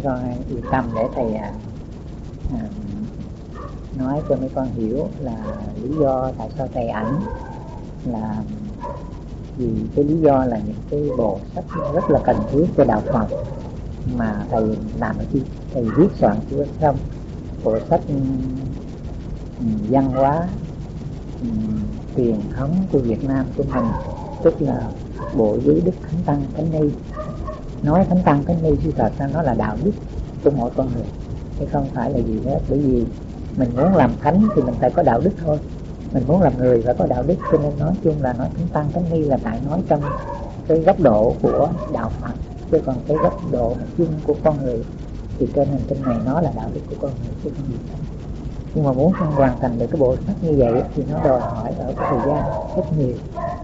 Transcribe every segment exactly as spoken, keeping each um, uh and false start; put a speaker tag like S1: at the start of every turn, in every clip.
S1: con yên tâm để thầy à, à, nói cho mấy con hiểu là lý do tại sao thầy ảnh là vì cái lý do là những cái bộ sách rất là cần thiết cho đạo Phật mà thầy làm ở chi thầy viết soạn chưa xong. Bộ sách um, văn hóa um, truyền thống của Việt Nam của mình, tức là bộ giới đức Thánh Tăng Thánh Ni. Nói Thánh Tăng Thánh Ni sự thật ra nó là đạo đức của mỗi con người, chứ không phải là gì hết. Bởi vì mình muốn làm thánh thì mình phải có đạo đức thôi, mình muốn làm người phải có đạo đức. Cho nên nói chung là nói Thánh Tăng Thánh Ni là tại nói trong cái góc độ của đạo Phật, chứ còn cái góc độ chung của con người thì trên hành tinh này nó là đạo đức của con người chứ không gì hết. Nhưng mà muốn hoàn thành được cái bộ sách như vậy thì nó đòi hỏi ở cái thời gian rất nhiều.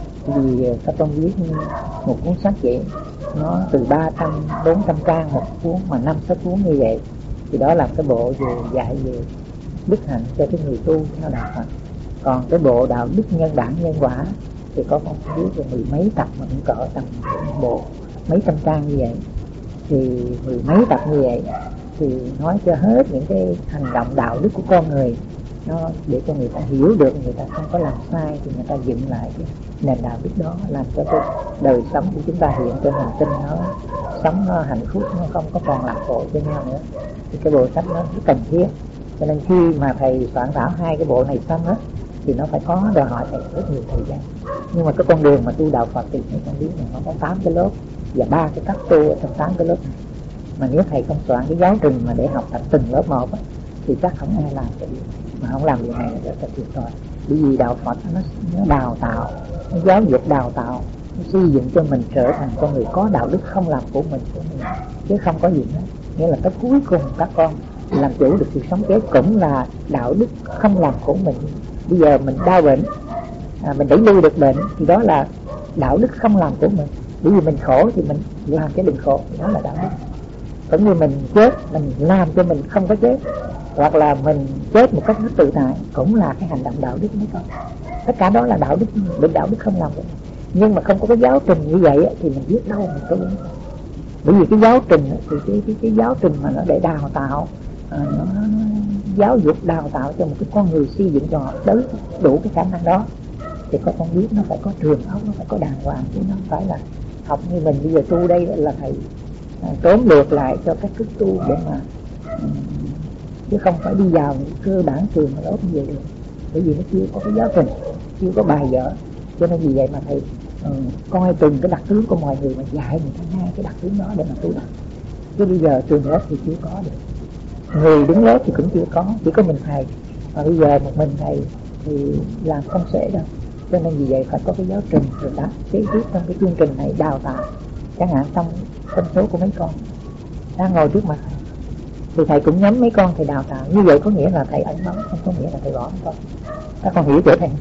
S1: Vì các con viết một cuốn sách vậy nó từ ba trăm bốn trăm trang một cuốn, mà năm sáu cuốn như vậy thì đó là cái bộ về dạy về đức hạnh cho cái người tu theo đạo Phật. Còn cái bộ đạo đức nhân bản nhân quả thì có con viết về mười mấy tập, mà cũng cỡ tầm bộ mấy trăm trang như vậy, thì mười mấy tập như vậy thì nói cho hết những cái hành động đạo đức của con người, nó để cho người ta hiểu được, người ta không có làm sai thì người ta dựng lại cái nền đạo đức đó, làm cho cái đời sống của chúng ta hiện trên hành tinh nó sống nó hạnh phúc, nó không có còn làm khổ cho nhau nữa. Thì cái bộ sách nó rất cần thiết. Cho nên khi mà thầy soạn thảo hai cái bộ này xong á thì nó phải có đòi hỏi thầy rất nhiều thời gian. Nhưng mà cái con đường mà tu đạo Phật thì mấy con biết là nó có tám cái lớp và ba cái cách tu ở trong tám cái lớp này. Mà nếu thầy không soạn cái giáo trình mà để học tập từng lớp một á, thì chắc không ai làm cái điều này. Mà không làm điều này là rất là tuyệt vời. Bởi vì đạo Phật nó, nó đào tạo, nó giáo dục đào tạo, nó xây dựng cho mình trở thành con người có đạo đức không làm của mình của mình, chứ không có gì hết. Nghĩa là cái cuối cùng các con làm chủ được sự sống chết cũng là đạo đức không làm của mình. Bây giờ mình đau bệnh, à, mình đẩy lui được bệnh thì đó là đạo đức không làm của mình. Bởi vì mình khổ thì mình làm cho đừng khổ, đó là đạo đức. Cũng như mình chết, mình làm cho mình không có chết, hoặc là mình chết một cách rất tự tại, cũng là cái hành động đạo đức mấy con. Tất cả đó là đạo đức, được đạo đức không làm của mình. Nhưng mà không có cái giáo trình như vậy thì mình biết đâu mình có đúng không. Bởi vì cái giáo trình thì cái, cái, cái giáo trình mà nó để đào tạo, à, nó, nó, nó giáo dục đào tạo cho một cái con người, xây dựng cho họ tới đủ cái khả năng đó, thì có con biết nó phải có trường ốc, nó phải có đàng hoàng, chứ nó không phải là học như mình bây giờ tu đây là thầy à, tóm lược lại cho các thức tu để mà um, chứ không phải đi vào những cơ bản trường mà lớp như vậy được. Bởi vì nó chưa có cái giáo trình, chưa có bài vở. Cho nên vì vậy mà thầy uh, coi từng cái đặc tướng của mọi người mà dạy người ta ngay cái đặc tướng đó để mà tu đạo. Chứ bây giờ trường lớp thì chưa có được, người đứng lớp thì cũng chưa có, chỉ có mình thầy. Mà bây giờ một mình thầy thì làm không dễ đâu. Cho nên vì vậy phải có cái giáo trình rồi đã kế tiếp trong cái chương trình này đào tạo. Chẳng hạn trong con số của mấy con đang ngồi trước mặt thầy thì thầy cũng nhắm mấy con thầy đào tạo. Như vậy có nghĩa là thầy ẩn bóng, không có nghĩa là thầy bỏ con. Các con hiểu chưa thầy?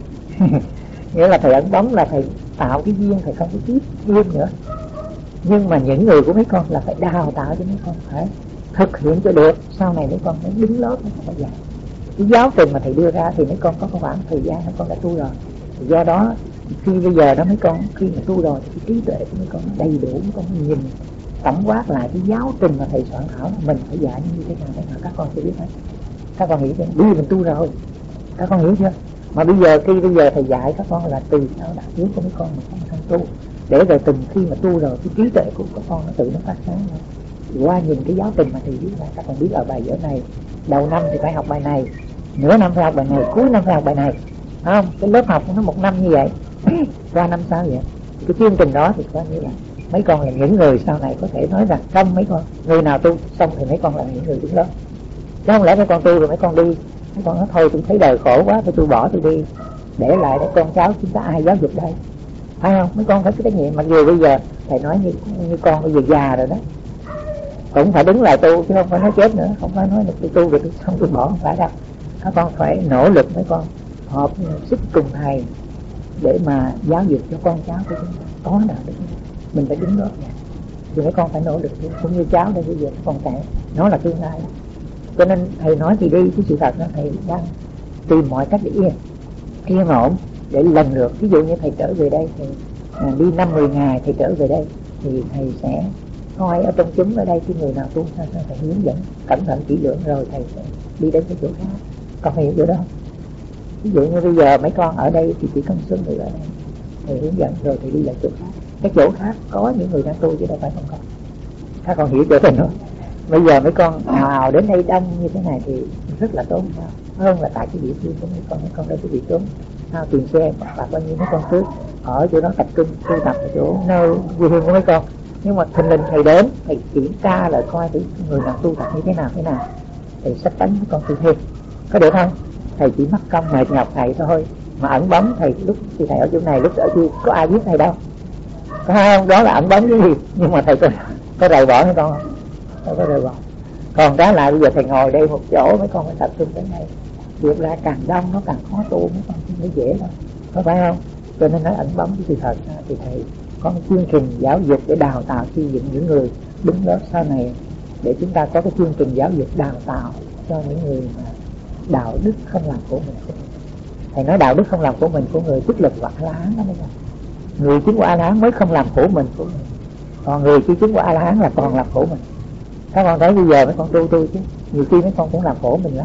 S1: Nghĩa là thầy ẩn bóng là thầy tạo cái duyên, thầy không có tiếp duyên nữa. Nhưng mà những người của mấy con là phải đào tạo cho mấy con phải thực hiện cho được. Sau này mấy con mới đứng lớp, mấy con phải dạy. Cái giáo trình mà thầy đưa ra thì mấy con có khoảng thời gian mấy con đã tu rồi. Do đó khi bây giờ đó mấy con khi mà tu rồi thì cái trí tuệ của mấy con đầy đủ, mấy con nhìn tổng quát lại cái giáo trình mà thầy soạn thảo mình phải dạy như thế nào, thế nào các con sẽ biết hết. Các con hiểu chưa? Bây giờ mình tu rồi, các con hiểu chưa? Mà bây giờ khi bây giờ thầy dạy các con là từ sau đạo tướng của mấy con mà không thân tu, để rồi từng khi mà tu rồi cái trí tuệ của các con nó tự nó phát sáng thôi. Qua nhìn cái giáo trình mà thầy viết ra, các con biết ở bài vở này đầu năm thì phải học bài này, nửa năm phải học bài này, cuối năm phải học bài này, không? Cái lớp học nó một năm như vậy, qua năm sau vậy. Cái chương trình đó thì có như là mấy con là những người sau này có thể nói rằng không, mấy con người nào tu xong thì mấy con là những người đứng lớp. Chứ không lẽ mấy con tu rồi mấy con đi, mấy con nói thôi tôi thấy đời khổ quá, tôi tu bỏ tôi đi, để lại để con cháu chúng ta ai giáo dục đây, phải không? Mấy con phải có trách nhiệm. Mặc dù bây giờ thầy nói như như con bây giờ già rồi đó, cũng phải đứng lại tu chứ không phải nói chết nữa, không phải nói được tôi tu rồi tôi xong tôi bỏ, không phải đâu. Các con phải nỗ lực, mấy con hợp sức cùng thầy để mà giáo dục cho con cháu của chúng ta có đạo đức. Mình phải đứng lớp nha, thì mấy con phải nỗ lực cũng như cháu đây bây giờ con trẻ, nó là tương lai. Cho nên thầy nói thì đi, cái sự thật đó thầy đang tìm mọi cách để yên yên ổn để lần lượt. Ví dụ như thầy trở về đây thì à, đi năm mười ngày thầy trở về đây thì thầy sẽ coi ở trong chúng ở đây cái người nào tu sao sao thầy hướng dẫn cẩn thận kỹ lưỡng rồi thầy sẽ đi đến cái chỗ khác. Con hiểu chỗ đó. Ví dụ như bây giờ mấy con ở đây thì chỉ có một số người ở đây, thầy hướng dẫn rồi thì đi lại chỗ khác. Cái chỗ khác có những người đang tu chứ đâu phải không có. Các con hiểu chỗ này không? Bây giờ mấy con ào đến đây đông như thế này thì rất là tốt sao? Hơn là tại cái địa phương của mấy con, mấy con đâu có bị trốn sao tiền xe và bao nhiêu mấy con cứ ở chỗ đó tập trung tu tập ở chỗ nơi quê hương của mấy con. Nhưng mà thình lình thầy đến, thầy kiểm tra lại coi thử người nào tu tập như thế nào thế nào, thầy sách tánh mấy con tu thêm, có được không? Thầy chỉ mất công mệt nhọc thầy thôi, mà ẩn bóng thầy lúc thì thầy ở chỗ này lúc ở kia có ai biết thầy đâu, có không? Đó là ẩn bóng cái gì, nhưng mà thầy có có rời bỏ hay con không? Không có rời bỏ. Còn đó lại bây giờ thầy ngồi đây một chỗ, mấy con phải tập trung đến đây. Việc ra càng đông nó càng khó tu, mấy con không thấy dễ đâu, có phải không? Cho nên nói ẩn bóng cái sự thật thì thầy có một chương trình giáo dục để đào tạo xây dựng những người đứng lớp sau này, để chúng ta có cái chương trình giáo dục đào tạo cho những người mà đạo đức không làm của mình. Thầy nói đạo đức không làm của mình của người tức lực hoặc A La Hán đó mấy con. Người chứng của A La Hán mới không làm khổ mình của mình, còn người chưa chứng của A La Hán là còn làm khổ mình. Các con thấy bây giờ mấy con tu tu chứ nhiều khi mấy con cũng làm khổ mình lắm.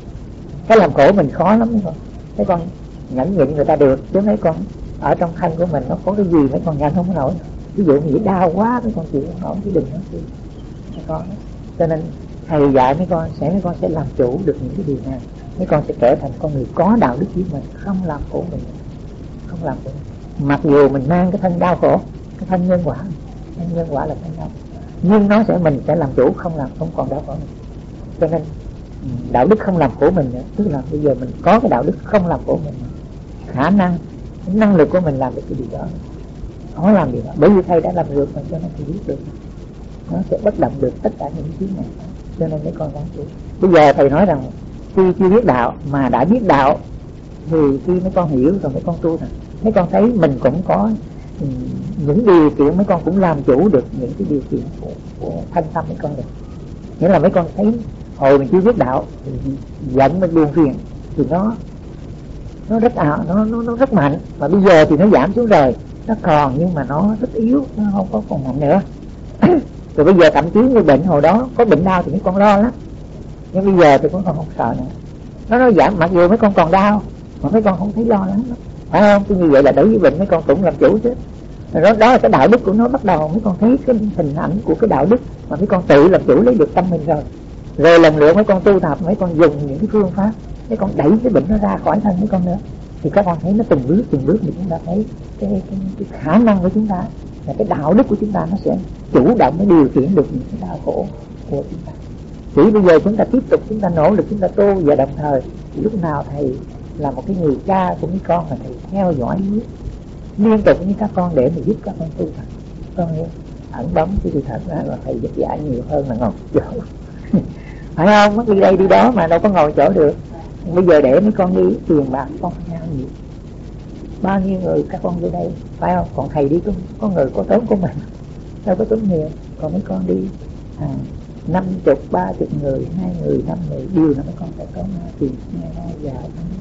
S1: Cái làm khổ mình khó lắm mấy con. Mấy con nhẫn nhịn người ta được, chứ mấy con ở trong thân của mình nó có cái gì mấy con nhận không có nổi. Ví dụ như đau quá mấy con chịu không nổi chứ đừng nói chi mấy con. Cho nên thầy dạy mấy con sẽ mấy con sẽ làm chủ được những cái điều này. Mấy con sẽ trở thành con người có đạo đức với mình, không làm khổ mình, không làm khổ. Mặc dù mình mang cái thân đau khổ, cái thân nhân quả, thân nhân quả là thân đau, nhưng nó sẽ mình sẽ làm chủ, không làm không còn đau khổ mình. Cho nên đạo đức không làm khổ mình nữa, tức là bây giờ mình có cái đạo đức không làm khổ mình, khả năng năng lực của mình làm được cái điều đó, khó làm điều đó, bởi vì thầy đã làm được mà, cho nên thầy biết được, nó sẽ bất động được tất cả những thứ này. Cho nên mấy con đáng chú. Bây giờ thầy nói rằng khi chưa biết đạo mà đã biết đạo thì khi mấy con hiểu rồi mấy con tu rồi, mấy con thấy mình cũng có những điều kiện, mấy con cũng làm chủ được những cái điều kiện của, của thân tâm mấy con được. Nghĩa là mấy con thấy hồi mình chưa biết đạo thì giận mình buồn phiền thì nó nó rất ảo, nó, nó nó rất mạnh, mà bây giờ thì nó giảm xuống rồi, nó còn nhưng mà nó rất yếu, nó không có còn mạnh nữa. Rồi bây giờ thậm chí như bệnh hồi đó có bệnh đau thì mấy con lo lắm, nhưng bây giờ thì cũng còn không sợ nữa. Nó nó giảm, mặc dù mấy con còn đau mà mấy con không thấy lo lắm, phải không? Thì như vậy là đối với bệnh mấy con cũng làm chủ chứ. Đó, đó là cái đạo đức của nó bắt đầu, mấy con thấy cái hình ảnh của cái đạo đức mà mấy con tự làm chủ lấy được tâm mình rồi. Rồi lần lượt mấy con tu tập, mấy con dùng những cái phương pháp, mấy con đẩy cái bệnh nó ra khỏi thân mấy con nữa, thì các con thấy nó từng bước từng bước thì chúng ta thấy cái, cái, cái khả năng của chúng ta, là cái đạo đức của chúng ta nó sẽ chủ động mới điều khiển được những cái đau khổ của chúng ta. Chỉ bây giờ chúng ta tiếp tục chúng ta nỗ lực chúng ta tu, và đồng thời lúc nào thầy là một cái người cha của mấy con mà thầy theo dõi liên tục với các con để mà giúp các con tu thật. Con hiểu ẩn bóng cái sự thật đó là thầy giúp dạy nhiều hơn là ngồi chỗ phải không? Mất đi đây đi đó mà đâu có ngồi chỗ được. Bây giờ để mấy con đi tiền bạc con nhau nhiều, bao nhiêu người các con vô đây phải không? Còn thầy đi có, có người có tốn của mình đâu có tốn nhiều, còn mấy con đi à, năm chục ba chục người, hai người năm người điều là mấy con phải có tiền nghe ra dài.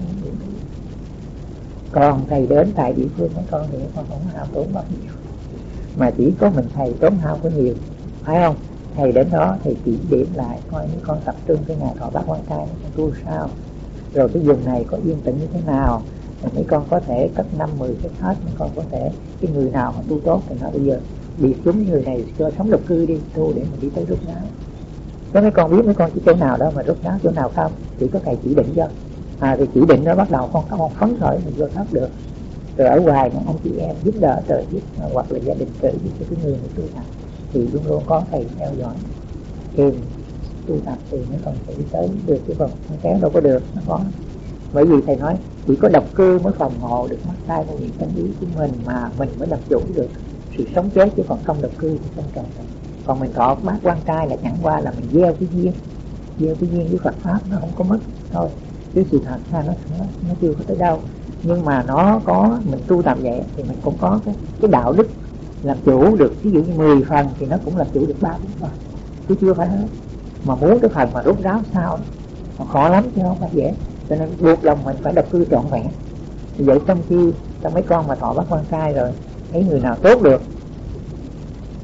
S1: Còn thầy đến tại địa phương mấy con thì mấy con không hao tốn bao nhiêu, mà chỉ có mình thầy tốn hao có nhiều, phải không? Thầy đến đó thầy chỉ điểm lại coi mấy con tập trung cái nhà thọ bác quan trai mấy con tu sao, rồi cái vùng này có yên tĩnh như thế nào, rồi mấy con có thể cấp năm mười cái hết, mấy con có thể cái người nào mà tu tốt thì nó bây giờ biệt chúng người này cho sống độc cư đi tu để mình đi tới rút ráo. Có mấy con biết mấy con chỉ chỗ nào đó mà rút ráo chỗ nào không, chỉ có thầy chỉ định cho. À thì chỉ định nó bắt đầu con các con phấn khởi mình vô thoát được. Rồi ở ngoài những anh chị em giúp đỡ trợ giúp, hoặc là gia đình trợ giúp cho cái người này tu tập thì luôn luôn có thầy theo dõi kèm tu tập thì mới còn sẽ đi tới được, chứ còn không kéo đâu có được, nó có. Bởi vì thầy nói chỉ có độc cư mới phòng hộ được mắt tay của những tâm ý của mình, mà mình mới làm chủ được sự sống chết, chứ còn không độc cư thì không cần. Còn mình thọ bác quan trai là chẳng qua là mình gieo cái duyên, gieo cái duyên với Phật pháp, nó không có mất thôi, chứ sự thật ra nó, nó nó chưa có tới đâu. Nhưng mà nó có, mình tu tập vậy thì mình cũng có cái, cái đạo đức làm chủ được. Ví dụ như mười phần thì nó cũng làm chủ được ba bốn phần, chứ chưa phải hết. Mà muốn cái phần mà rút ráo sao nó khó lắm chứ không phải dễ. Cho nên buộc lòng mình phải độc cư trọn vẹn. Vậy trong khi trong mấy con mà thọ bác quan trai rồi thấy người nào tốt được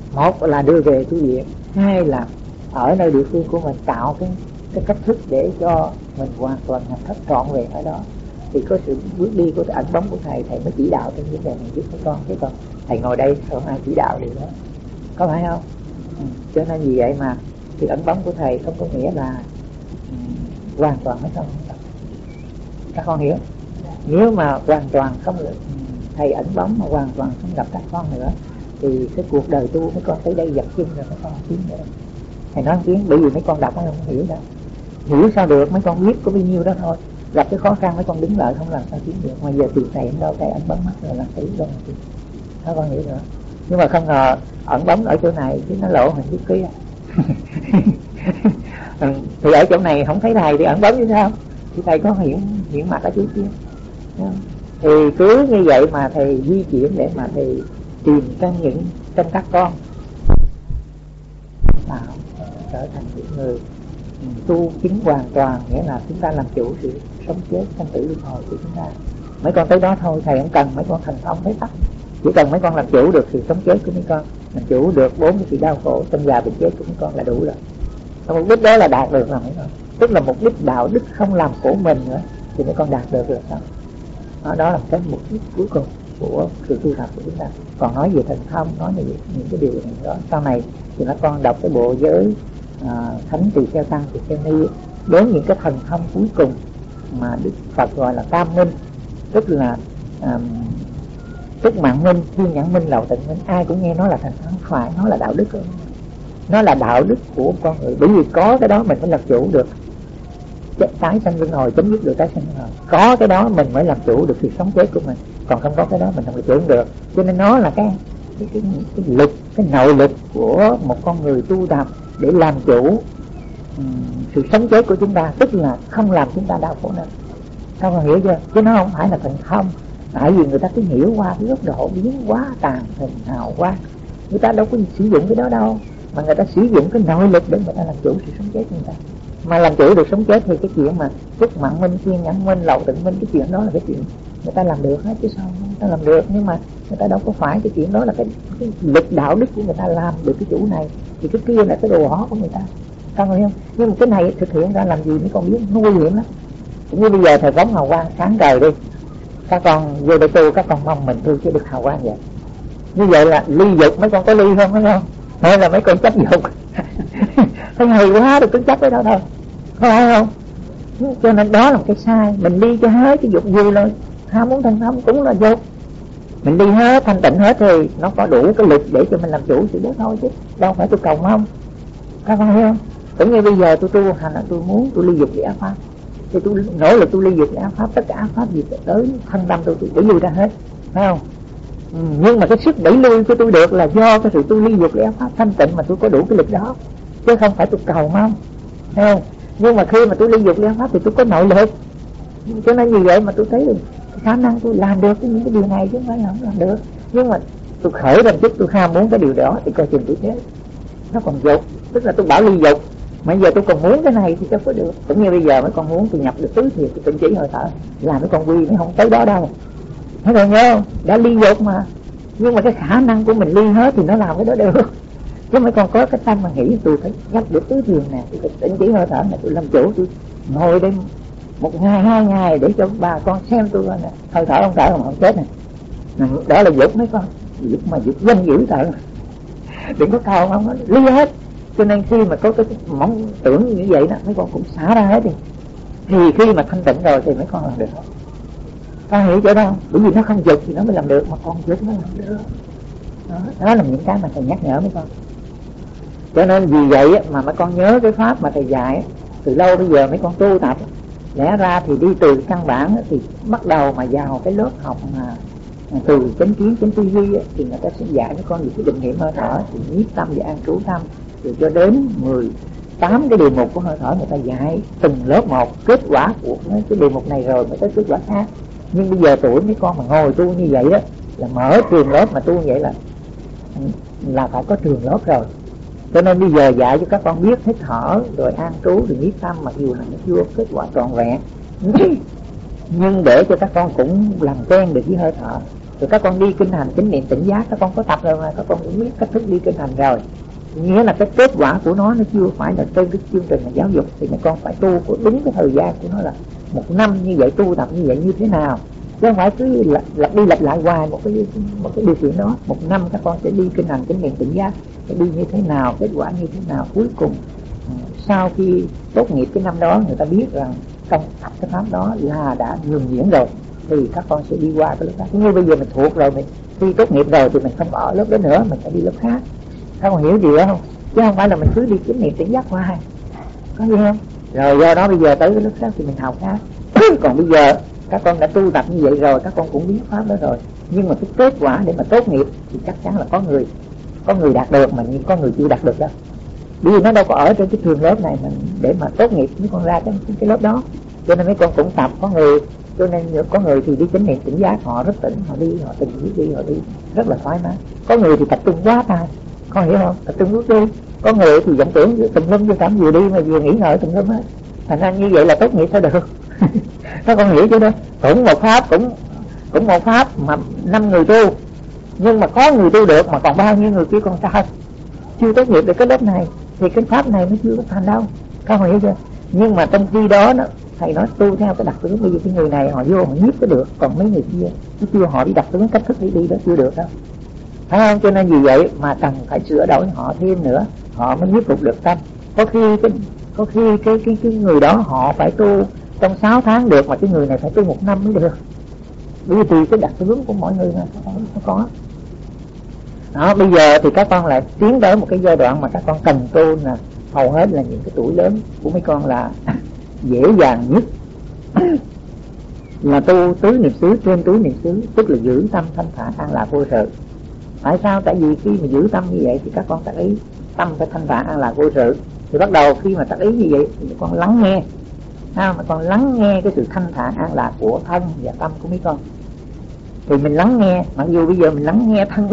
S1: Một là đưa về tu viện, hai là ở nơi địa phương của mình tạo cái cái cách thức để cho mình hoàn toàn nhập thất trọn vẹn ở đó. Thì có sự bước đi của ẩn bóng của thầy, thầy mới chỉ đạo trong vấn đề này giúp các con. Chứ còn thầy ngồi đây không ai chỉ đạo điều đó, có phải không? Ừ. Cho nên vì vậy mà sự ẩn bóng của thầy không có nghĩa là um, hoàn toàn hay không. Các con hiểu? Nếu mà hoàn toàn không được thầy ẩn bóng mà hoàn toàn không gặp các con nữa thì cái cuộc đời tu mấy con tới đây dập chân rồi mấy con không tiến nữa. Thầy nói tiếng bởi vì mấy con đọc nó không hiểu đâu. Hiểu sao được, mấy con biết có bao nhiêu đó thôi. Gặp cái khó khăn mấy con đứng lại không làm sao tiến được. Mà giờ tìm thầy ở đâu, thầy ẩn bóng mắt rồi làm thấy đâu mà tiến. Các con hiểu nữa. Nhưng mà không ngờ ẩn bóng ở chỗ này chứ nó lộ hình trước kia. Thì ở chỗ này không thấy thầy thì ẩn bóng như sao? Thì thầy có hiện hiện mặt ở chỗ kia. Thì cứ như vậy mà thầy di chuyển để mà thầy tìm trong những trong các con tạo trở thành những người tu chứng hoàn toàn, nghĩa là chúng ta làm chủ sự sống chết sinh tử luân hồi của chúng ta. Mấy con tới đó thôi, thầy không cần mấy con thành thông thấy tắt, chỉ cần mấy con làm chủ được sự sống chết của mấy con, làm chủ được bốn cái sự đau khổ trong già bệnh chết của mấy con là đủ rồi. Và mục đích đó là đạt được rồi mấy con, tức là mục đích đạo đức không làm khổ mình nữa thì mấy con đạt được rồi sao? Đó, đó là cái mục đích cuối cùng của sự tu tập của chúng ta. Còn nói về thần thông, nói về những cái điều này đó sau này thì các con đọc cái bộ giới à, thánh tỳ kheo tăng tỳ kheo ni đến những cái thần thông cuối cùng mà Đức Phật gọi là tam minh, tức là um, tức mạng minh, thiên nhãn minh, lậu tịnh minh. Ai cũng nghe nó là thần thông, phải nó là đạo đức, nó là đạo đức của con người. Bởi vì có cái đó mình mới làm chủ được tái sanh luân hồi, chấm dứt được tái sanh luân hồi. Có cái đó mình mới làm chủ được sự sống chết của mình, còn không có cái đó mình không làm chủ được. Cho nên nó là cái cái, cái, cái lực, cái nội lực của một con người tu tập để làm chủ um, sự sống chết của chúng ta, tức là không làm chúng ta đau khổ nữa. Sao mà hiểu chưa? Chứ nó không phải là thần thông. Tại vì người ta cứ hiểu qua cái góc độ biến hóa tàn hình hào quang, người ta đâu có sử dụng cái đó đâu, mà người ta sử dụng cái nội lực để người ta làm chủ sự sống chết của người ta. Mà làm chủ được sống chết thì cái chuyện mà tức mạng minh, thiên nhãn minh, lậu tịnh minh, cái chuyện đó là cái chuyện người ta làm được hết chứ sao người ta làm được. Nhưng mà người ta đâu có phải cái chuyện đó là cái, cái lực đạo đức của người ta làm được cái chủ này, thì cái kia là cái đồ hó của người ta, không không? Nhưng mà cái này thực hiện ra làm gì mấy con biết, nó nguy hiểm lắm. Cũng như bây giờ thời phóng hào quang sáng trời đi, các con vô để tu, các con mong mình tu chứ được hào quang vậy. Như vậy là ly dục, mấy con có ly không phải không? Hay là mấy con chấp dục? Thấy hay quá được cứ chấp cái đó thôi, có phải không? Cho nên đó là một cái sai. Mình đi cho hết cái dục vui thôi, ham muốn thành thông cũng là dục. Mình đi hết thanh tịnh hết thì nó có đủ cái lực để cho mình làm chủ sự đó thôi, chứ đâu phải tôi cầu mong. Các con hiểu không? Cũng như bây giờ tôi tu hành là tôi muốn tôi ly dục để ác pháp, thì tôi nỗ lực tôi ly dục để ác pháp, tất cả ác pháp gì tới thân tâm tôi tôi đẩy lui ra hết, phải không? Ừ, nhưng mà cái sức đẩy lui của tôi được là do cái sự tôi ly dục để ác pháp thanh tịnh mà tôi có đủ cái lực đó, chứ không phải tôi cầu mong, thấy không? Nhưng mà khi mà tôi ly dục ly pháp thì tôi có nội lực, cho nên như vậy mà tôi thấy được khả năng tôi làm được những cái điều này chứ không phải là không làm được. Nhưng mà tôi khởi ra chút tôi ham muốn cái điều đó thì coi chừng tôi chết. Nó còn dục, tức là tôi bảo ly dục mà giờ tôi còn muốn cái này thì sao có được. Cũng như bây giờ mấy con muốn tôi nhập được tứ thiệt, tôi tịnh chỉ hơi thở làm mấy con quy nó không tới đó đâu, thấy rồi nhớ không? Đã ly dục mà, nhưng mà cái khả năng của mình ly hết thì nó làm cái đó được. Chứ mấy con có cái tâm mà nghĩ tôi phải nhập được tứ thiền nè, tôi phải tĩnh chỉ hơi thở này, tôi làm chủ, tôi ngồi đây một ngày hai ngày để cho bà con xem tôi coi nè, hơi thở không thở không không chết nè. Đó là dục mấy con, dục mà dục danh dữ thở, đừng có cầu không có ly hết. Cho nên khi mà có cái mong tưởng như vậy đó, mấy con cũng xả ra hết đi, thì khi mà thanh tịnh rồi thì mấy con làm được. Con hiểu chỗ đó, bởi vì nó không dục thì nó mới làm được, mà con dục nó làm được. Đó, đó là những cái mà thầy nhắc nhở mấy con. Cho nên vì vậy mà mấy con nhớ cái pháp mà thầy dạy từ lâu bây giờ mấy con tu tập, lẽ ra thì đi từ căn bản thì bắt đầu mà vào cái lớp học mà từ chánh kiến chánh tư duy thì người ta sẽ dạy mấy con về cái định nghiệm hơi thở, thì nhiếp tâm và an trú tâm, rồi cho đến mười tám cái đề mục của hơi thở người ta dạy từng lớp một, kết quả của mấy cái đề mục này rồi mới tới kết quả khác. Nhưng bây giờ tuổi mấy con mà ngồi tu như vậy đó là mở trường lớp mà tu như vậy là là phải có trường lớp rồi. Cho nên bây giờ dạy cho các con biết hít thở rồi an trú rồi nhiếp tâm, mặc dù là nó chưa kết quả trọn vẹn nhưng để cho các con cũng làm quen được với hơi thở Rồi các con đi kinh hành chánh niệm tỉnh giác, các con có tập rồi mà, các con cũng biết cách thức đi kinh hành rồi. Nghĩa là cái kết quả của nó nó chưa phải là trên cái chương trình là giáo dục, thì các con phải tu của đúng cái thời gian của nó là một năm như vậy, tu tập như vậy như thế nào, chứ không phải cứ lặp, lặp đi lặp lại hoài một cái một cái điều kiện đó. Một năm các con sẽ đi kinh hành chánh niệm tỉnh giác, sẽ đi như thế nào, kết quả như thế nào, cuối cùng sau khi tốt nghiệp cái năm đó người ta biết rằng trong tập cái pháp đó là đã nhường nhuyễn rồi, thì các con sẽ đi qua cái lớp khác. Như bây giờ mình thuộc rồi, mình thi tốt nghiệp rồi thì mình không ở lớp đó nữa, mình sẽ đi lớp khác. Các con hiểu gì đó không? Chứ không phải là mình cứ đi chánh niệm tỉnh giác hoài, có gì không? Rồi do đó bây giờ tới cái lớp khác thì mình học khác. Còn bây giờ các con đã tu tập như vậy rồi, các con cũng biết pháp đó rồi, nhưng mà cái kết quả để mà tốt nghiệp thì chắc chắn là có người có người đạt được, mà nhưng có người chưa đạt được đâu. Bởi vì nó đâu có ở trên cái trường lớp này mình để mà tốt nghiệp mấy con ra cái, cái lớp đó. Cho nên mấy con cũng tập, có người cho nên có người thì đi chánh niệm tỉnh giác họ rất tỉnh, họ đi họ từng bước đi họ đi rất là thoải mái. Có người thì tập trung quá tài, con hiểu không? Tập trung bước đi. Có người thì vọng tưởng tùm lum vô cảm, vừa đi mà vừa nghĩ ngợi tùm lum hết. Thành ra như vậy là tốt nghiệp sao được? Các con hiểu chứ đó. Cũng một pháp cũng cũng một pháp mà năm người tu, nhưng mà có người tu được mà còn bao nhiêu người kia còn sao chưa tốt nghiệp được cái lớp này, thì cái pháp này nó chưa có thành đâu. Các con hiểu chưa? Nhưng mà trong khi đó nó thầy nói tu theo cái đặc tướng. Bây giờ cái người này họ vô họ nhiếp có được, còn mấy người kia nó chưa, họ đi đặc tướng cách thức đi đi đó chưa được đâu, phải không? Cho nên vì vậy mà cần phải sửa đổi họ thêm nữa, họ mới nhiếp phục được tâm. Có khi cái có khi cái cái cái người đó họ phải tu trong sáu tháng được, mà cái người này phải tu một năm mới được. Bởi vì tùy cái đặc tướng của mỗi người mà nó có. Đó, bây giờ thì các con lại tiến tới một cái giai đoạn mà các con cần tu là hầu hết là những cái tuổi lớn của mấy con là dễ dàng nhất là tu tứ niệm xứ, trên tứ niệm xứ, tức là giữ tâm thanh thản an lạc vô sự. Tại sao? Tại vì khi mà giữ tâm như vậy thì các con tác ý tâm phải thanh thản an lạc vô sự. Thì bắt đầu khi mà tác ý như vậy thì con lắng nghe, à, mà con lắng nghe cái sự thanh thản an lạc của thân và tâm của mấy con. Thì mình lắng nghe, mặc dù bây giờ mình lắng nghe thân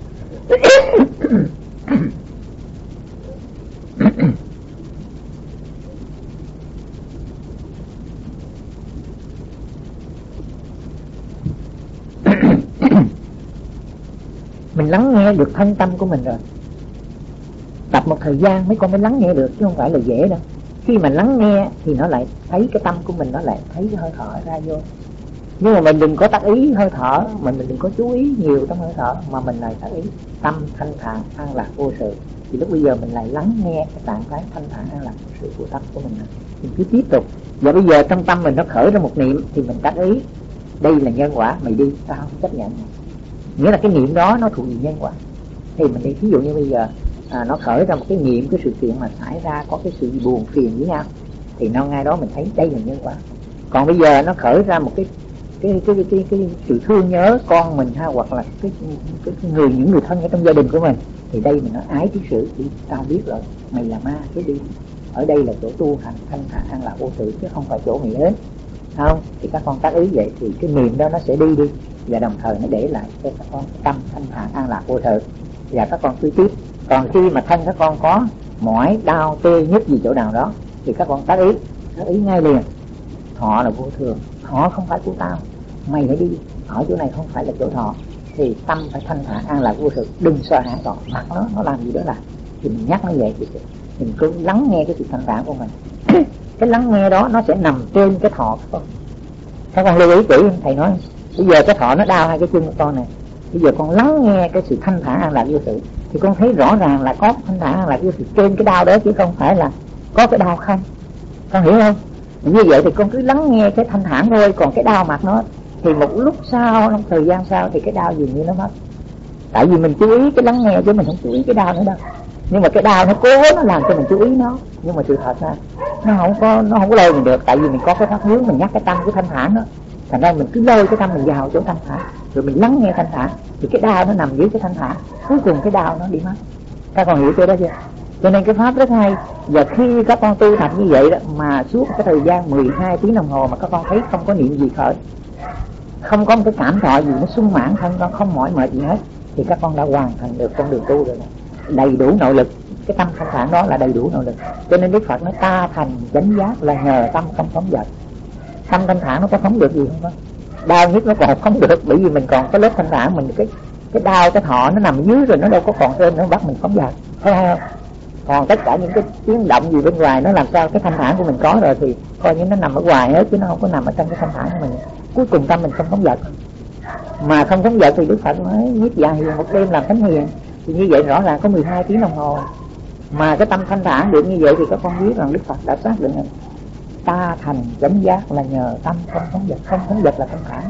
S1: mình lắng nghe được thân tâm của mình rồi. Tập một thời gian mấy con mới lắng nghe được, chứ không phải là dễ đâu. Khi mà lắng nghe thì nó lại thấy cái tâm của mình, nó lại thấy cái hơi thở ra vô. Nhưng mà mình đừng có tác ý hơi thở, mình mình đừng có chú ý nhiều trong hơi thở, mà mình lại tác ý tâm thanh thản an lạc vô sự. Thì lúc bây giờ mình lại lắng nghe cái trạng thái thanh thản an lạc vô sự của tâm của mình. Mình cứ tiếp tục. Và bây giờ trong tâm mình nó khởi ra một niệm thì mình tác ý đây là nhân quả, mày đi, tao không chấp nhận. Nghĩa là cái niệm đó nó thuộc về nhân quả. Thì mình đi, ví dụ như bây giờ à, nó khởi ra một cái niệm, cái sự kiện mà xảy ra có cái sự buồn phiền với nhau, thì nó ngay đó mình thấy đây là nhân quả. Còn bây giờ nó khởi ra một cái cái cái cái, cái, cái sự thương nhớ con mình ha, hoặc là cái, cái, cái người những người thân ở trong gia đình của mình, thì đây mình nói ái之sự, thì tao biết rồi, mày là ma chứ đi. Ở đây là chỗ tu hành thanh thản an lạc vô sự, chứ không phải chỗ mày đến, không? Thì các con tác ý vậy thì cái niệm đó nó sẽ đi đi, và đồng thời nó để lại cho các con tâm thanh thản an lạc vô sự, và các con cứ tiếp. Còn khi mà thân các con có mỏi đau tê nhức gì chỗ nào đó thì các con tác ý, tác ý ngay liền, họ là vô thường, họ không phải của tao, mày hãy đi, ở chỗ này không phải là chỗ họ. Thì tâm phải thanh thản an lạc vô sự, đừng sợ hãi còn mặt nó nó làm gì đó là, thì mình nhắc nó vậy, thì mình cứ lắng nghe cái sự thanh thản của mình. Cái lắng nghe đó nó sẽ nằm trên cái thọ các con. Các con lưu ý kỹ, thầy nói bây giờ cái thọ nó đau hai cái chân của con này, bây giờ con lắng nghe cái sự thanh thản an lạc vô sự, thì con thấy rõ ràng là có thanh thản an lạc vô sự trên cái đau đó, chứ không phải là có cái đau không. Con hiểu không? Như vậy thì con cứ lắng nghe cái thanh thản thôi. Còn cái đau mặt nó thì một lúc sau, trong thời gian sau thì cái đau dường như nó mất. Tại vì mình chú ý cái lắng nghe chứ mình không chú ý cái đau nữa đâu. Nhưng mà cái đau nó cố nó làm cho mình chú ý nó, nhưng mà sự thật ra nó không có nó không có lôi mình được. Tại vì mình có cái pháp hướng mình nhắc cái tâm của thanh thản đó, thành ra mình cứ lôi cái tâm mình vào chỗ thanh thản, rồi mình lắng nghe thanh thản, thì cái đau nó nằm dưới cái thanh thản, cuối cùng cái đau nó đi mất. Các con hiểu chưa đó chưa? Cho nên cái pháp rất hay. Và khi các con tu tập như vậy đó, mà suốt cái thời gian mười hai tiếng đồng hồ mà các con thấy không có niệm gì khởi, không có một cái cảm thọ gì nó sung mãn thân con, không mỏi mệt gì hết, thì các con đã hoàn thành được con đường tu rồi đó. Đầy đủ nội lực. Cái tâm thanh thản đó là đầy đủ nội lực. Cho nên Đức Phật nói ta thành chánh giác là nhờ tâm không phóng dật. Tâm thanh thản nó có phóng được gì không có? đau nhất nó còn không được, bởi vì mình còn có lớp thanh thản, mình cái cái đau cái thọ nó nằm dưới rồi, nó đâu có còn trên, nó bắt mình phóng dật, thấy không? Còn tất cả những cái tiếng động gì bên ngoài nó làm sao cái thanh thản của mình có rồi thì coi như nó nằm ở ngoài hết, chứ nó không có nằm ở trong cái thanh thản của mình. Cuối cùng tâm mình không phóng dật, mà không phóng dật thì Đức Phật nói nhiếp dạ hiền một đêm làm thánh hiền. Thì như vậy rõ ràng có mười hai tiếng đồng hồ mà cái tâm thanh thản được như vậy, thì các con biết rằng Đức Phật đã xác định rằng ta thành chánh giác là nhờ tâm không phóng dật. Không phóng dật là thanh thản.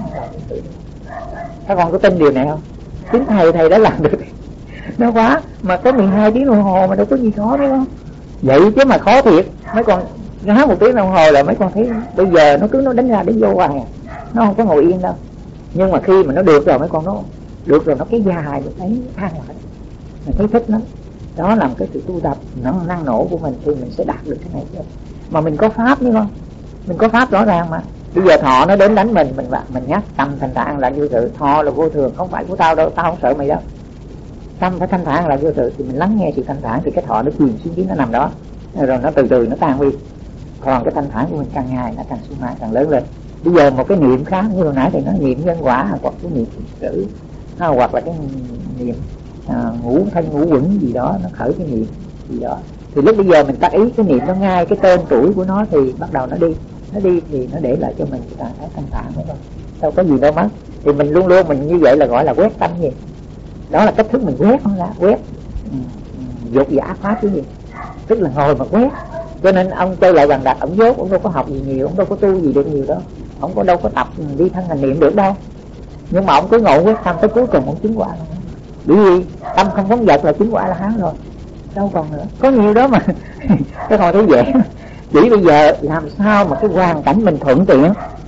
S1: Các con có tin điều này không? Chính thầy thầy đã làm được nó quá, mà có mười hai tiếng đồng hồ mà đâu có gì khó, đúng không? Vậy chứ mà khó thiệt. Mấy con ngáo một tiếng đồng hồ là mấy con thấy bây giờ nó cứ nó đánh ra đánh vô hoài, nó không có ngồi yên đâu. Nhưng mà khi mà nó được rồi mấy con nó được rồi, nó cái dài mình thấy an lạc, mình thấy thích lắm. Đó là một cái sự tu tập năng, năng nổ của mình thì mình sẽ đạt được cái này chứ. Mà mình có pháp đúng không? Mình có pháp rõ ràng mà. Bây giờ thọ nó đến đánh mình, mình mình nhắc tâm thanh thản là vô sự. Thọ là vô thường, không phải của tao đâu, tao không sợ mày đâu. Tâm phải thanh thản là vô sự, thì mình lắng nghe sự thanh thản thì cái thọ nó chìm xuống dưới, nó nằm đó, rồi nó từ từ nó tan đi. Còn cái thanh thản của mình càng ngày nó càng sung mãn, càng lớn lên. Bây giờ một cái niệm khác như hồi nãy thì nó niệm nhân quả, hoặc cái niệm sử, hoặc là cái niệm à, ngũ thân ngũ quẩn gì đó, nó khởi cái niệm gì đó, thì lúc bây giờ mình tác ý cái niệm nó ngay cái tên tuổi của nó thì bắt đầu nó đi, nó đi thì nó để lại cho mình cái trạng thái thanh thản đó thôi, đâu có gì đâu mất. Thì mình luôn luôn mình như vậy là gọi là quét tâm gì, đó là cách thức mình quét không ra, quét dục giả pháp cái gì, tức là ngồi mà quét. Cho nên ông Châu Lại Bằng Đạt, ông dốt, ông đâu có học gì nhiều, ông đâu có tu gì được nhiều đâu, ông có đâu có tập đi thân hành niệm được đâu, nhưng mà ông cứ ngồi quét tâm tới cuối cùng ông chứng quả rồi. Bởi vì tâm không phóng dật là chứng quả là hán rồi, đâu còn nữa, có nhiều đó mà. Cái con thấy dễ, chỉ bây giờ làm sao mà cái hoàn cảnh mình thuận tiện,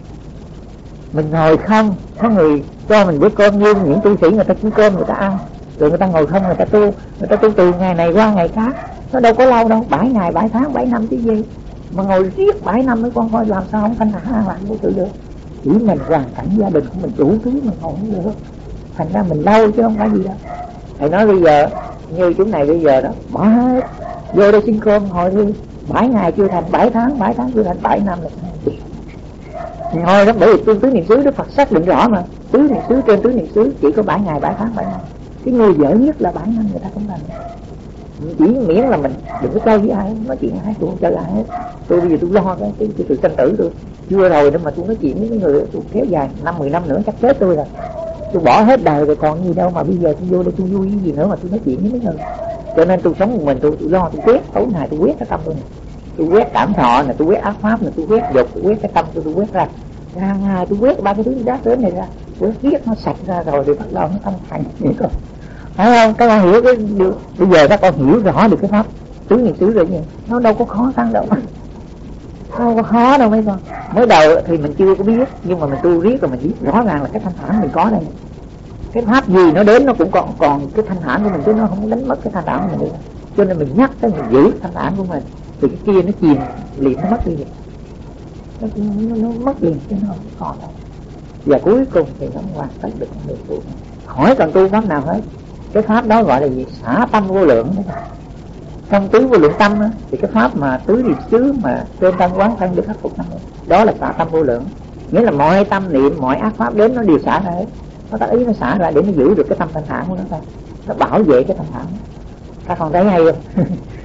S1: mình ngồi không, có người cho mình bữa cơm, như những tu sĩ người ta kiếm cơm người ta ăn, rồi người ta ngồi không, người ta tu, người ta tu từ ngày này qua ngày khác, nó đâu có lâu đâu, bảy ngày, bảy tháng, bảy năm chứ gì, mà ngồi riết bảy năm mấy con coi làm sao không thanh thản an lạc vô tự được. Chỉ mình hoàn cảnh gia đình của mình đủ thứ mình ngồi không được, thành ra mình lâu chứ không phải gì đâu. Thầy nói bây giờ như chúng này bây giờ đó, bỏ hết vô đây xin cơm ngồi đi, bảy ngày chưa thành, bảy tháng, bảy tháng chưa thành, bảy năm là ngồi đó. Bởi vì tương tứ niệm xứ Đức Phật xác định rõ mà, tứ niệm xứ trên tứ niệm xứ chỉ có bảy ngày, bảy tháng, bảy năm. Cái người dở nhất là bảy năm người ta không làm, chỉ miễn là mình đừng có chơi với ai, nói chuyện ai tôi không chơi ai hết. Tôi bây giờ tôi lo cái cái, cái sự sanh tử tôi chưa rồi đó, mà tôi nói chuyện với cái người tôi kéo dài năm mười năm nữa chắc chết tôi rồi. Tôi bỏ hết đời rồi còn gì đâu mà bây giờ tôi vô đây tôi vui cái gì nữa mà tôi nói chuyện với mấy người. Cho nên tôi sống một mình, tôi, tôi lo tôi quét tối ngày, tôi quét cái tâm tôi này, tôi quét cảm thọ này, tôi quét ác pháp này, tôi quét dục, tôi quét cái tâm tôi, tôi quét ra ra ngày tôi quét ba cái thứ đá lớn này ra, quét riết nó sạch ra rồi thì bắt đầu nó thanh thành vậy thôi. Phải không? Các con hiểu cái điều, bây giờ các con hiểu rõ được cái pháp tứ niệm xứ rồi nhỉ? Nó đâu có khó khăn đâu, đâu có khó đâu mấy con. Mới đầu thì mình chưa có biết, nhưng mà mình tu riết rồi mình biết rõ ràng là cái thanh thản mình có đây. Cái pháp gì nó đến nó cũng còn còn cái thanh thản của mình, chứ nó không đánh mất cái thanh thản của mình được. Cho nên mình nhắc cái mình giữ thanh thản của mình, thì cái kia nó chìm liền, nó mất đi liền. Nó, nó, nó mất liền chứ nó không còn đâu. Và cuối cùng thì nó hoàn tất được con đường tu. Khỏi cần tu pháp nào hết. Cái pháp đó gọi là gì? Xả tâm vô lượng đó. Trong tứ vô lượng tâm đó, thì cái pháp mà tứ niệm xứ mà trên tâm quán thân được khắc phục năm đó, đó là xả tâm vô lượng. Nghĩa là mọi tâm niệm, mọi ác pháp đến nó đều xả ra hết. Nó tác ý nó xả ra để nó giữ được cái tâm thanh thản của nó thôi, nó bảo vệ cái thanh thản. Các con thấy hay không?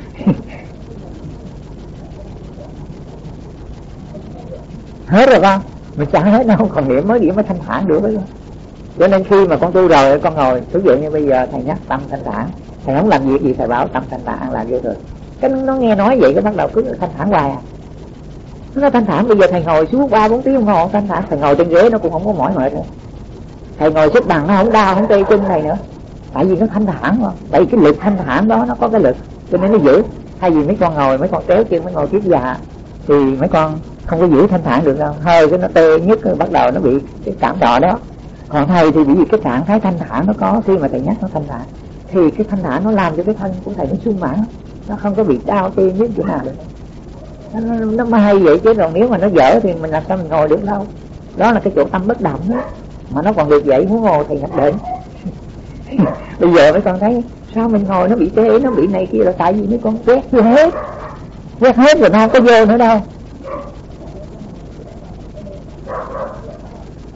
S1: Hết rồi con, mình chẳng hết đâu, còn niệm mới điểm mới thanh thản được với con. Cho nên khi mà con tu rồi con ngồi, ví dụ như bây giờ thầy nhắc tâm thanh thản, thầy không làm việc gì thầy bảo tâm thanh thản là vô rồi. Cái nó nghe nói vậy cái bắt đầu cứ thanh thản hoài à. Nó nói thanh thản, bây giờ thầy ngồi suốt ba bốn tiếng không ngồi thanh thản, thầy ngồi trên ghế nó cũng không có mỏi mệt nữa. Thầy ngồi xếp bằng nó không đau, không tê chân này nữa, tại vì nó thanh thản mà. Tại vì cái lực thanh thản đó nó có cái lực, cho nên nó giữ. Thay vì mấy con ngồi, mấy con kéo chân, mấy ngồi kiết già thì mấy con không có giữ thanh thản được đâu, hơi cái nó tê nhất bắt đầu nó bị cái cảm thọ đó. Còn thầy thì bởi vì cái trạng thái thanh thản nó có, khi mà thầy nhắc nó thanh thản thì cái thanh thản nó làm cho cái thân của thầy nó sung mãn, nó không có bị đau tê nhất chỗ nào được. Nó, nó, nó mới hay vậy chứ, còn nếu mà nó dở thì mình làm sao mình ngồi được đâu. Đó là cái chỗ tâm bất động đó, mà nó còn được vậy huống hồ thầy nhập định. Bây giờ mấy con thấy sao mình ngồi nó bị tê, nó bị này kia là tại vì mấy con quét hết, quét hết rồi nó không có vô nữa đâu.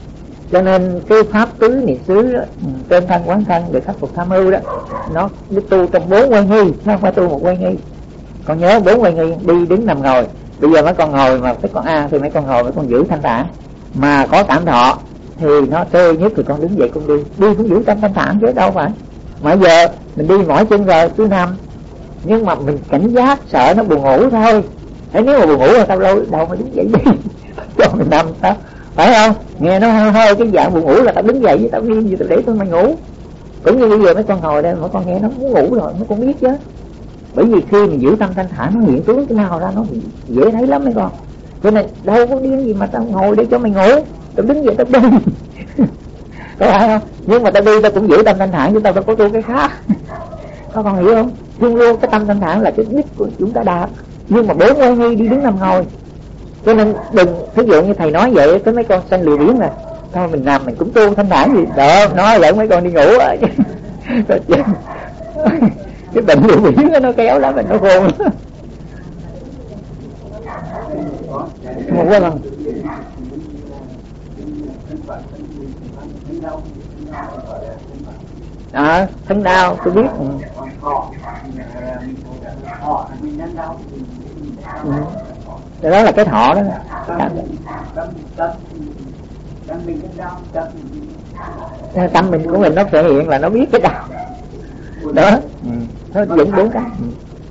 S1: Cho nên cái pháp tứ niệm xứ đó, trên thân quán thân để khắc phục tham ưu đó, nó nó tu trong bốn quay nghi, nó không phải tu một quay nghi. Con nhớ bốn quay nghi: đi đứng nằm ngồi. Bây giờ mấy con ngồi mà mấy con a thì mấy con ngồi mấy con giữ thanh thản, mà có cảm thọ thì nó tê nhất thì con đứng dậy con đi, đi cũng giữ tâm thanh thản chứ đâu phải. Mà giờ mình đi mỏi chân rồi cứ nằm, nhưng mà mình cảnh giác sợ nó buồn ngủ thôi. Thế nếu mà buồn ngủ là tao đâu đâu mà đứng dậy đi cho mình nằm sao, phải không? Nghe nó hơi hơi cái dạng buồn ngủ là tao đứng dậy với tao nghiêm gì tao để tôi mày ngủ. Cũng như bây giờ mấy con ngồi đây mấy con nghe nó muốn ngủ rồi, nó cũng biết chứ. Bởi vì khi mình giữ tâm thanh thản nó hiện tướng cái nào ra nó dễ thấy lắm mấy con. Cho nên đâu có điên gì mà tao ngồi để cho mày ngủ, tao đứng dậy tao đi có phải không? Nhưng mà tao đi tao cũng giữ tâm thanh thản, chứ tao đâu có tu cái khác các con hiểu không? Luôn luôn cái tâm thanh thản là cái đích của chúng ta đạt. Nhưng mà bốn quay nghi đi đứng nằm ngồi. Cho nên đừng, ví dụ như thầy nói vậy tới mấy con sanh lười biếng nè, thôi mình nằm mình cũng tu thanh thản gì đó, nói lại mấy con đi ngủ rồi cái bệnh lười biếng nó kéo lắm mình nó khôn một quá lần à, thân đau tôi biết. Ừ. Ừ. Đó là cái thọ đó. Tâm mình của mình nó thể hiện là nó biết cái đau đó. Ừ. Nó vẫn bốn cái. Ừ.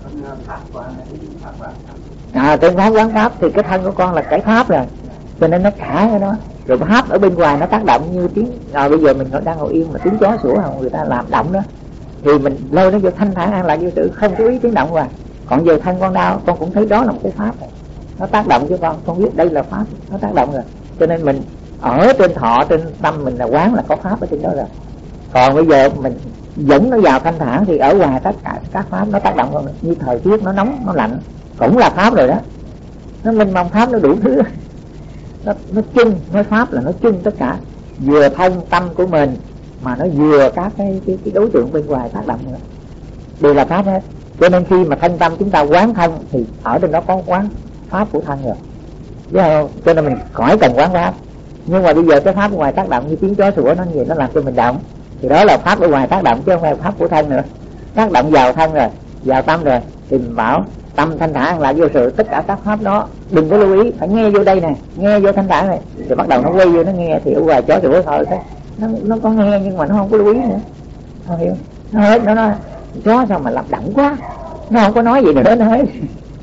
S1: À, trên pháp quán pháp thì cái thân của con là cái pháp rồi, cho nên nó cả cái đó. Rồi pháp ở bên ngoài nó tác động như tiếng à, bây giờ mình đang ngồi yên mà tiếng chó sủa hoặc người ta làm động đó thì mình lôi nó vô thanh thản an lạc vô sự, không có ý tiếng động hoài. Còn giờ thân con đau con cũng thấy đó là một cái pháp rồi, nó tác động cho con không biết đây là pháp, nó tác động rồi. Cho nên mình ở trên thọ trên tâm mình là quán là có pháp ở trên đó rồi. Còn bây giờ mình dẫn nó vào thanh thản thì ở ngoài tất cả các pháp nó tác động vào mình. Như thời tiết nó nóng nó lạnh cũng là pháp rồi đó, nó minh mông pháp nó đủ thứ nó, nó chung, nói pháp là nó chung tất cả, vừa thân tâm của mình mà nó vừa các cái, cái, cái đối tượng bên ngoài tác động nữa, đều là pháp hết. Cho nên khi mà thân tâm chúng ta quán thân thì ở trên đó có quán pháp của thân rồi, biết không? Cho nên mình khỏi cần quán pháp. Nhưng mà bây giờ cái pháp ở ngoài tác động như tiếng chó sủa nó gì nó làm cho mình động thì đó là pháp ở ngoài tác động chứ không phải pháp của thân nữa. Tác động vào thân rồi, vào tâm rồi thì mình bảo tâm thanh thản là vô sự, tất cả các pháp đó đừng có lưu ý, phải nghe vô đây nè, nghe vô thanh thản này thì bắt đầu nó quay vô nó nghe thì ở ngoài chó sủa thôi thế nó nó có nghe nhưng mà nó không có lưu ý nữa, không hiểu nó hết. Nó nói chó sao mà lặp động quá, nó không có nói gì nữa nó hết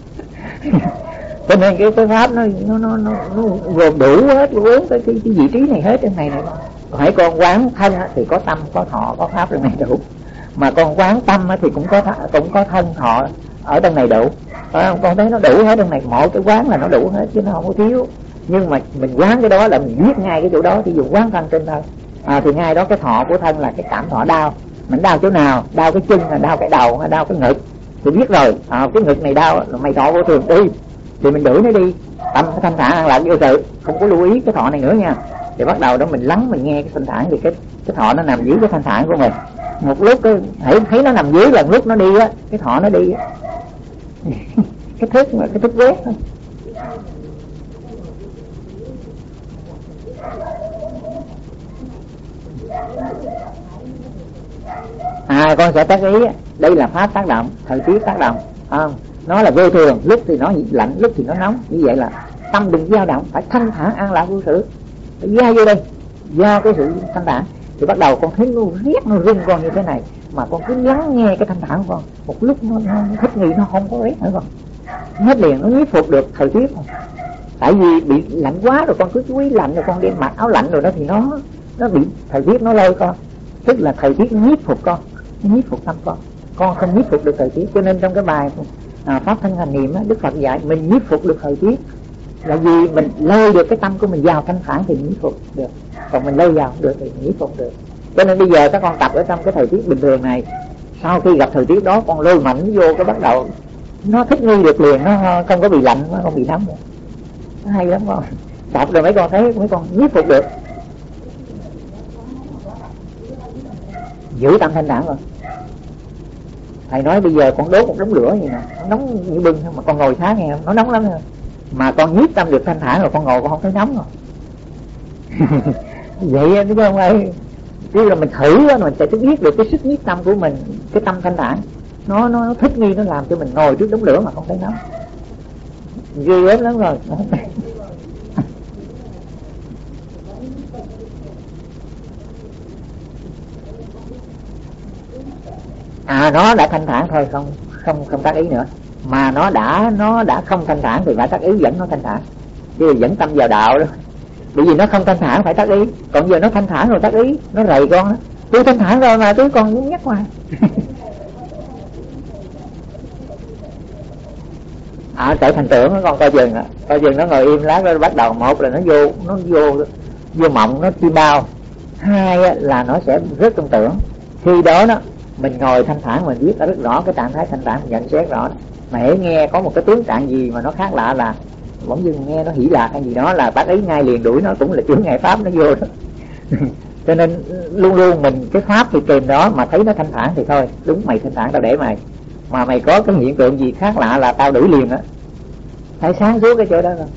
S1: cho nên cái cái pháp nó nó nó nó, nó gồm đủ hết bốn cái, cái cái vị trí này hết trên này này. Hãy con quán thân thì có tâm có thọ có pháp trong này đủ, mà con quán tâm thì cũng có cũng có thân thọ ở trong này đủ. À, con thấy nó đủ hết trong này, mỗi cái quán là nó đủ hết chứ nó không có thiếu. Nhưng mà mình quán cái đó là mình biết ngay cái chỗ đó, thì dùng quán thân trên thân à, thì ngay đó cái thọ của thân là cái cảm thọ đau. Mình đau chỗ nào, đau cái chân là đau cái đầu hay đau cái ngực thì biết rồi, à, cái ngực này đau là mày thọ vô thường đi thì mình đuổi nó đi, tâm thanh thản an lạc vô sự, không có lưu ý cái thọ này nữa nha. Thì bắt đầu đó mình lắng mình nghe cái thanh thản thì cái cái thọ nó nằm dưới cái thanh thản của mình. Một lúc cái thấy thấy nó nằm dưới, lần lúc nó đi á, cái thọ nó đi á cái thức mà cái thức quét thôi. À, con sẽ tác ý đây là pháp tác động, thời tiết tác động, à, nó là vô thường, lúc thì nó lạnh lúc thì nó nóng. Như vậy là tâm đừng dao động, phải thanh thản an lạc vô sự, phải gia vô đây, do cái sự thanh thản thì bắt đầu con thấy nó riết nó rung con như thế này, mà con cứ lắng nghe cái thanh thản của con, một lúc nó, nó thích nghi nó không có riết nữa con, hết liền nó nhiếp phục được thời tiết không. Tại vì bị lạnh quá rồi con cứ chú ý lạnh rồi con đem mặc áo lạnh rồi đó thì nó nó bị thời tiết nó lôi con, tức là thời tiết nó nhiếp phục con, nó nhiếp phục tâm con, con không nhiếp phục được thời tiết. Cho nên trong cái bài à, pháp thân hành niệm á, Đức Phật dạy mình nhiếp phục được thời tiết là vì mình lôi được cái tâm của mình vào thanh thản thì nhiếp phục được, còn mình lôi vào được thì nhiếp phục được. Cho nên bây giờ các con tập ở trong cái thời tiết bình thường này, sau khi gặp thời tiết đó con lôi mạnh vô cái bắt đầu nó thích nghi được liền, nó không có bị lạnh, nó không bị nóng nữa. Nó hay lắm con, tập rồi mấy con thấy mấy con nhiếp phục được, giữ tâm thanh thản rồi. Thầy nói bây giờ con đốt một đống lửa vậy nè, nó nóng như bưng mà con ngồi sáng nghe nó nóng lắm rồi. Mà con nhiếp tâm được thanh thản rồi con ngồi con không thấy nóng rồi vậy chứ không ai. Chứ là mình thử đó, mình sẽ biết được cái sức nhiếp tâm của mình, cái tâm thanh thản nó nó, nó thích nghi, nó làm cho mình ngồi trước đống lửa mà không thấy nóng, ghê gớm lắm rồi. À nó đã thanh thản thôi, không không không tác ý nữa. Mà nó đã nó đã không thanh thản thì phải tác ý dẫn nó thanh thản, chứ dẫn tâm vào đạo đó. Bởi vì nó không thanh thản phải tác ý, còn giờ nó thanh thản rồi tác ý, nó rầy con đó. Tôi thanh thản rồi mà tôi còn muốn nhắc hoài. À trở thành tưởng con coi chừng á, coi chừng nó ngồi im lát rồi bắt đầu, một là nó vô nó vô vô mộng, nó chi bao. Hai là nó sẽ rất trong tưởng. Khi đó đó mình ngồi thanh thản, mình biết rất rõ cái trạng thái thanh thản, mình nhận xét rõ. Mà hễ nghe có một cái tướng trạng gì mà nó khác lạ là bỗng dưng nghe nó hỉ lạc hay gì đó là bác ấy ngay liền đuổi nó, cũng là chướng ngại pháp nó vô đó. Cho nên luôn luôn mình cái pháp thì kèm đó, mà thấy nó thanh thản thì thôi, đúng mày thanh thản tao để mày, mà mày có cái hiện tượng gì khác lạ là tao đuổi liền á. Thấy sáng suốt cái chỗ đó rồi.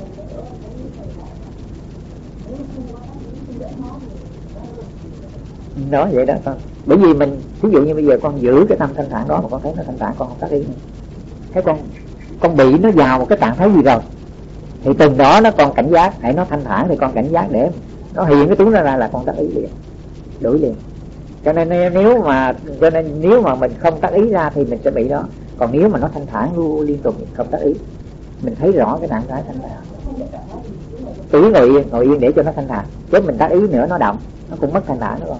S1: Đó vậy đó con. Bởi vì mình ví dụ như bây giờ con giữ cái tâm thanh thản đó mà con thấy nó thanh thản, con không tác ý nữa. Thế con con bị nó vào một cái trạng thái gì rồi thì từng đó nó còn cảnh giác, hãy nó thanh thản thì con cảnh giác để nó hiện cái tướng ra ra là con tác ý liền, đuổi liền. Cho nên nếu mà cho nên nếu mà mình không tác ý ra thì mình sẽ bị đó. Còn nếu mà nó thanh thản luôn liên tục không tác ý, mình thấy rõ cái trạng thái thanh thản, tự ngồi yên, ngồi yên để cho nó thanh thản. Chứ mình tác ý nữa nó động, nó cũng mất thanh thản đúng không?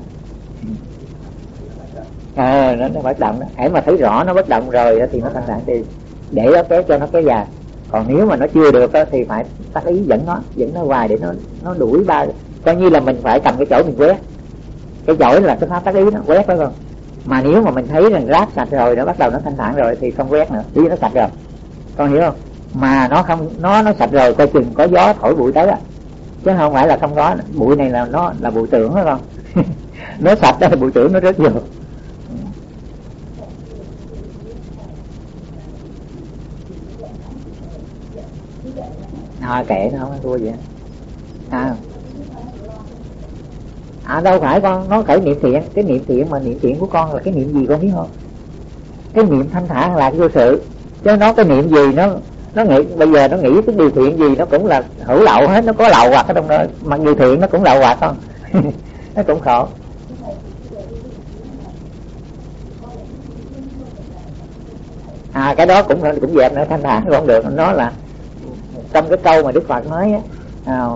S1: À, nó, nó bất động đó. Hãy mà thấy rõ nó bất động rồi thì nó thanh thản đi, để nó kéo cho nó kéo dài. Còn nếu mà nó chưa được đó, thì phải tác ý dẫn nó dẫn nó hoài để nó nó đuổi ba. Coi như là mình phải cầm cái chổi mình quét, cái chổi là cái pháp tác ý nó quét phải không? Mà nếu mà mình thấy rằng rác sạch rồi, nó bắt đầu nó thanh thản rồi thì không quét nữa, vì nó sạch rồi, con hiểu không? Mà nó không nó nó sạch rồi, coi chừng có gió thổi bụi tới á, chứ không phải là không có. Bụi này là nó là bụi tưởng phải không? Nó sạch đó, bụi tưởng nó rất nhiều. À, kệ nó không ăn thua vậy. À à đâu phải con, nó khởi niệm thiện. Cái niệm thiện mà niệm thiện của con là cái niệm gì con biết không? Cái niệm thanh thản là vô sự. Chứ nó cái niệm gì nó nó nghĩ bây giờ nó nghĩ cái điều thiện gì nó cũng là hữu lậu hết, nó có lậu hoặc ở trong đó. Mặc dù thiện nó cũng lậu hoặc không. Nó cũng khổ. À cái đó cũng cũng dẹp nữa, thanh thản không được. Nó là trong cái câu mà Đức Phật nói á, à,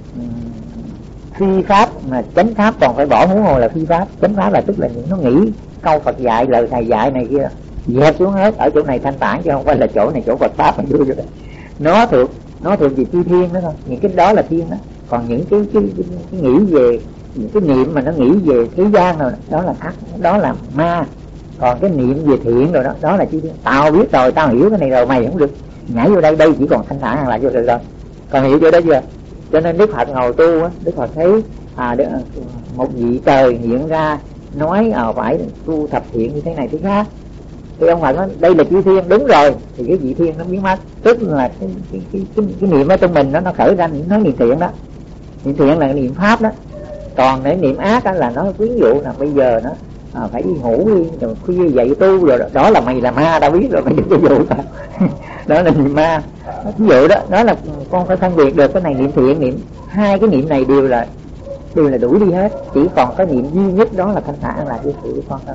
S1: phi pháp mà chánh pháp còn phải bỏ, huống hồ là phi pháp. Chánh pháp là tức là những nó nghĩ câu Phật dạy, lời thầy dạy này kia dẹp xuống hết. Ở chỗ này thanh tản chứ không phải là chỗ này chỗ Phật pháp mà vui rồi. Nó thuộc nó thuộc về chư thiên đó thôi, những cái đó là thiên đó. Còn những cái, cái, cái, cái nghĩ về những cái niệm mà nó nghĩ về thế gian rồi đó là ác, đó là ma. Còn cái niệm về thiện rồi đó, đó là chư thiên. Tao biết rồi, tao hiểu cái này rồi, mày không được nhảy vô đây, đây chỉ còn thanh thản là vô được rồi. Còn hiểu chỗ đó chưa? Cho nên Đức Phật ngồi tu á, Đức Phật thấy à, một vị trời hiện ra nói à, phải tu thập thiện như thế này thế khác. Thì ông Phật nói đây là chư thiên, đúng rồi. Thì cái vị thiên nó biến mất, tức là cái cái cái, cái, cái niệm ở trong mình đó, nó khởi ra những nói niệm thiện đó. Niệm thiện là niệm pháp đó. Còn để niệm ác đó là nó quyến dụ là bây giờ nó à, phải đi ngủ đi rồi khuya dậy tu rồi đó, đó là mày là ma, tao biết rồi, mày đừng có dụ tao. Đó là niệm ma. Ví dụ đó, đó là con phải phân biệt được cái này niệm thiện, niệm hai cái niệm này đều là đều là đuổi đi hết. Chỉ còn cái niệm duy nhất đó là thanh thản là cái sự của con thôi.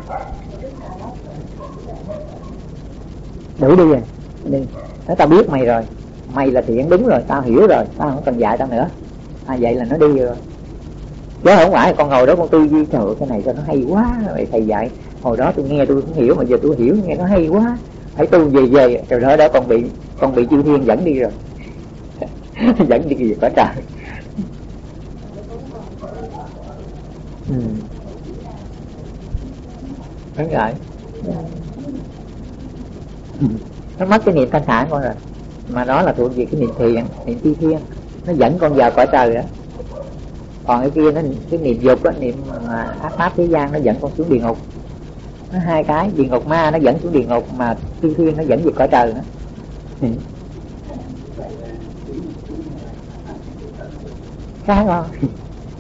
S1: Đuổi đi rồi, đi. Nói tao biết mày rồi, mày là thiện đúng rồi, tao hiểu rồi, tao không cần dạy tao nữa. À vậy là nó đi rồi. Chứ không phải con ngồi đó con tư duy trời ơi, cái này cho nó hay quá rồi thầy dạy hồi đó tôi nghe tôi không hiểu mà giờ tôi hiểu, nghe nó hay quá, phải tu về về rồi đó đó con bị con bị chư thiên dẫn đi rồi. Dẫn đi gì cả trời. Ừ. Đúng rồi. Nó mất cái niệm thanh thản con rồi. Mà đó là thuộc về cái niệm thiện, niệm chư thiên, nó dẫn con vào cõi trời đó. Còn cái kia nó cái niệm dục á, niệm ác pháp thế gian nó dẫn con xuống địa ngục. Nó hai cái, địa ngục ma nó dẫn xuống địa ngục, mà chư thiên nó dẫn về cõi trời nữa. Ừ. Khác không?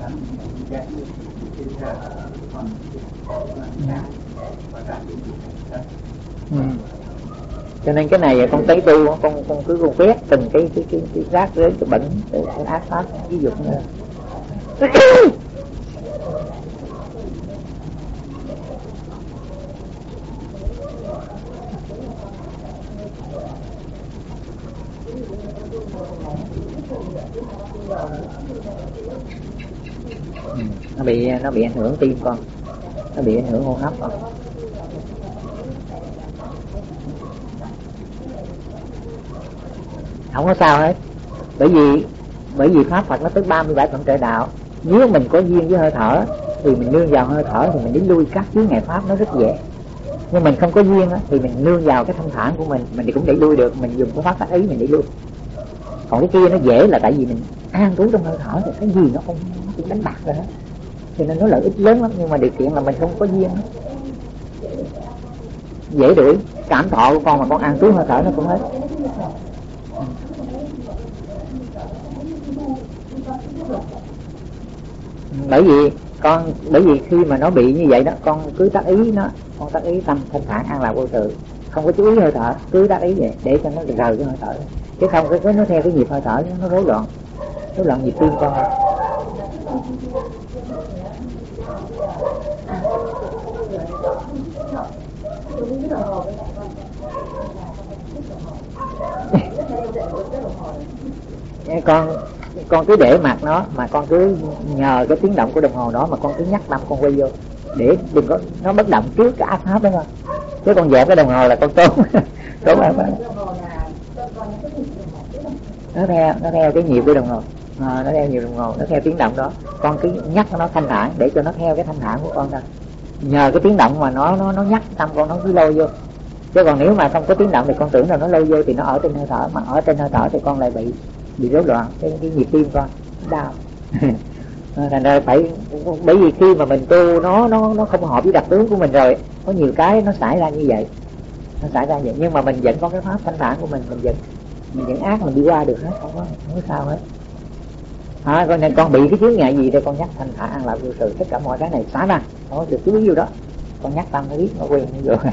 S1: Ừ. Cho nên cái này con tới tu con con cứ con quét từng cái cái cái, cái rác rến cái bẩn cái, cái ác pháp ví dụ như ừ. nó bị nó bị ảnh hưởng tim con, nó bị ảnh hưởng hô hấp con. Không có sao hết, bởi vì bởi vì pháp Phật nó tới ba mươi bảy phẩm trợ đạo. Nếu mình có duyên với hơi thở thì mình nương vào hơi thở thì mình đi lui các chướng ngại pháp nó rất dễ. Nhưng mình không có duyên á, thì mình nương vào cái thanh thản của mình, mình thì cũng đẩy lui được, mình dùng cái pháp tác ý mình đẩy lui. Còn cái kia nó dễ là tại vì mình an trú trong hơi thở thì cái gì nó không nó cũng đánh bạc rồi hết, cho nên nó lợi ích lớn lắm. Nhưng mà điều kiện là mình không có duyên đó. Dễ đuổi cảm thọ của con mà con an trú hơi thở nó cũng hết. Bởi vì con bởi vì khi mà nó bị như vậy đó, con cứ tác ý nó, con tác ý tâm thanh thản an lạc vô sự, không có chú ý hơi thở, cứ tác ý vậy để cho nó rời cái hơi thở, chứ không cái nó theo cái nhịp hơi thở nó rối loạn, rối loạn nhịp tim con. con con cứ để mặt nó mà con cứ nhờ cái tiếng động của đồng hồ đó mà con cứ nhắc tâm con quay vô để đừng có nó bất động trước cái áp pháp đó thôi. Chứ con dẹp cái đồng hồ là con tốn tốn áp pháp. Nó theo nó theo cái nhịp của đồng hồ, à, nó theo nhịp đồng hồ, nó theo tiếng động đó. Con cứ nhắc nó thanh thản để cho nó theo cái thanh thản của con thôi. Nhờ cái tiếng động mà nó nó nó nhắc tâm con nó cứ lôi vô. Chứ còn nếu mà không có tiếng động thì con tưởng là nó lôi vô thì nó ở trên hơi thở, mà ở trên hơi thở thì con lại bị bị rối loạn cái, cái nhịp tim con đau. Thành ra phải, bởi vì khi mà mình tu nó nó nó không hợp với đặc tướng của mình rồi, có nhiều cái nó xảy ra như vậy, nó xảy ra vậy. Nhưng mà mình vẫn có cái pháp thanh thản của mình, mình vẫn mình vẫn ác mình đi qua được hết, không có không có sao hết. À, con nên con bị cái chướng ngại gì đây con nhắc thanh thản an lạc vô sự, tất cả mọi cái này xả ra, không có được chú ý vô đó, con nhắc tâm nó biết nó quen nó vô.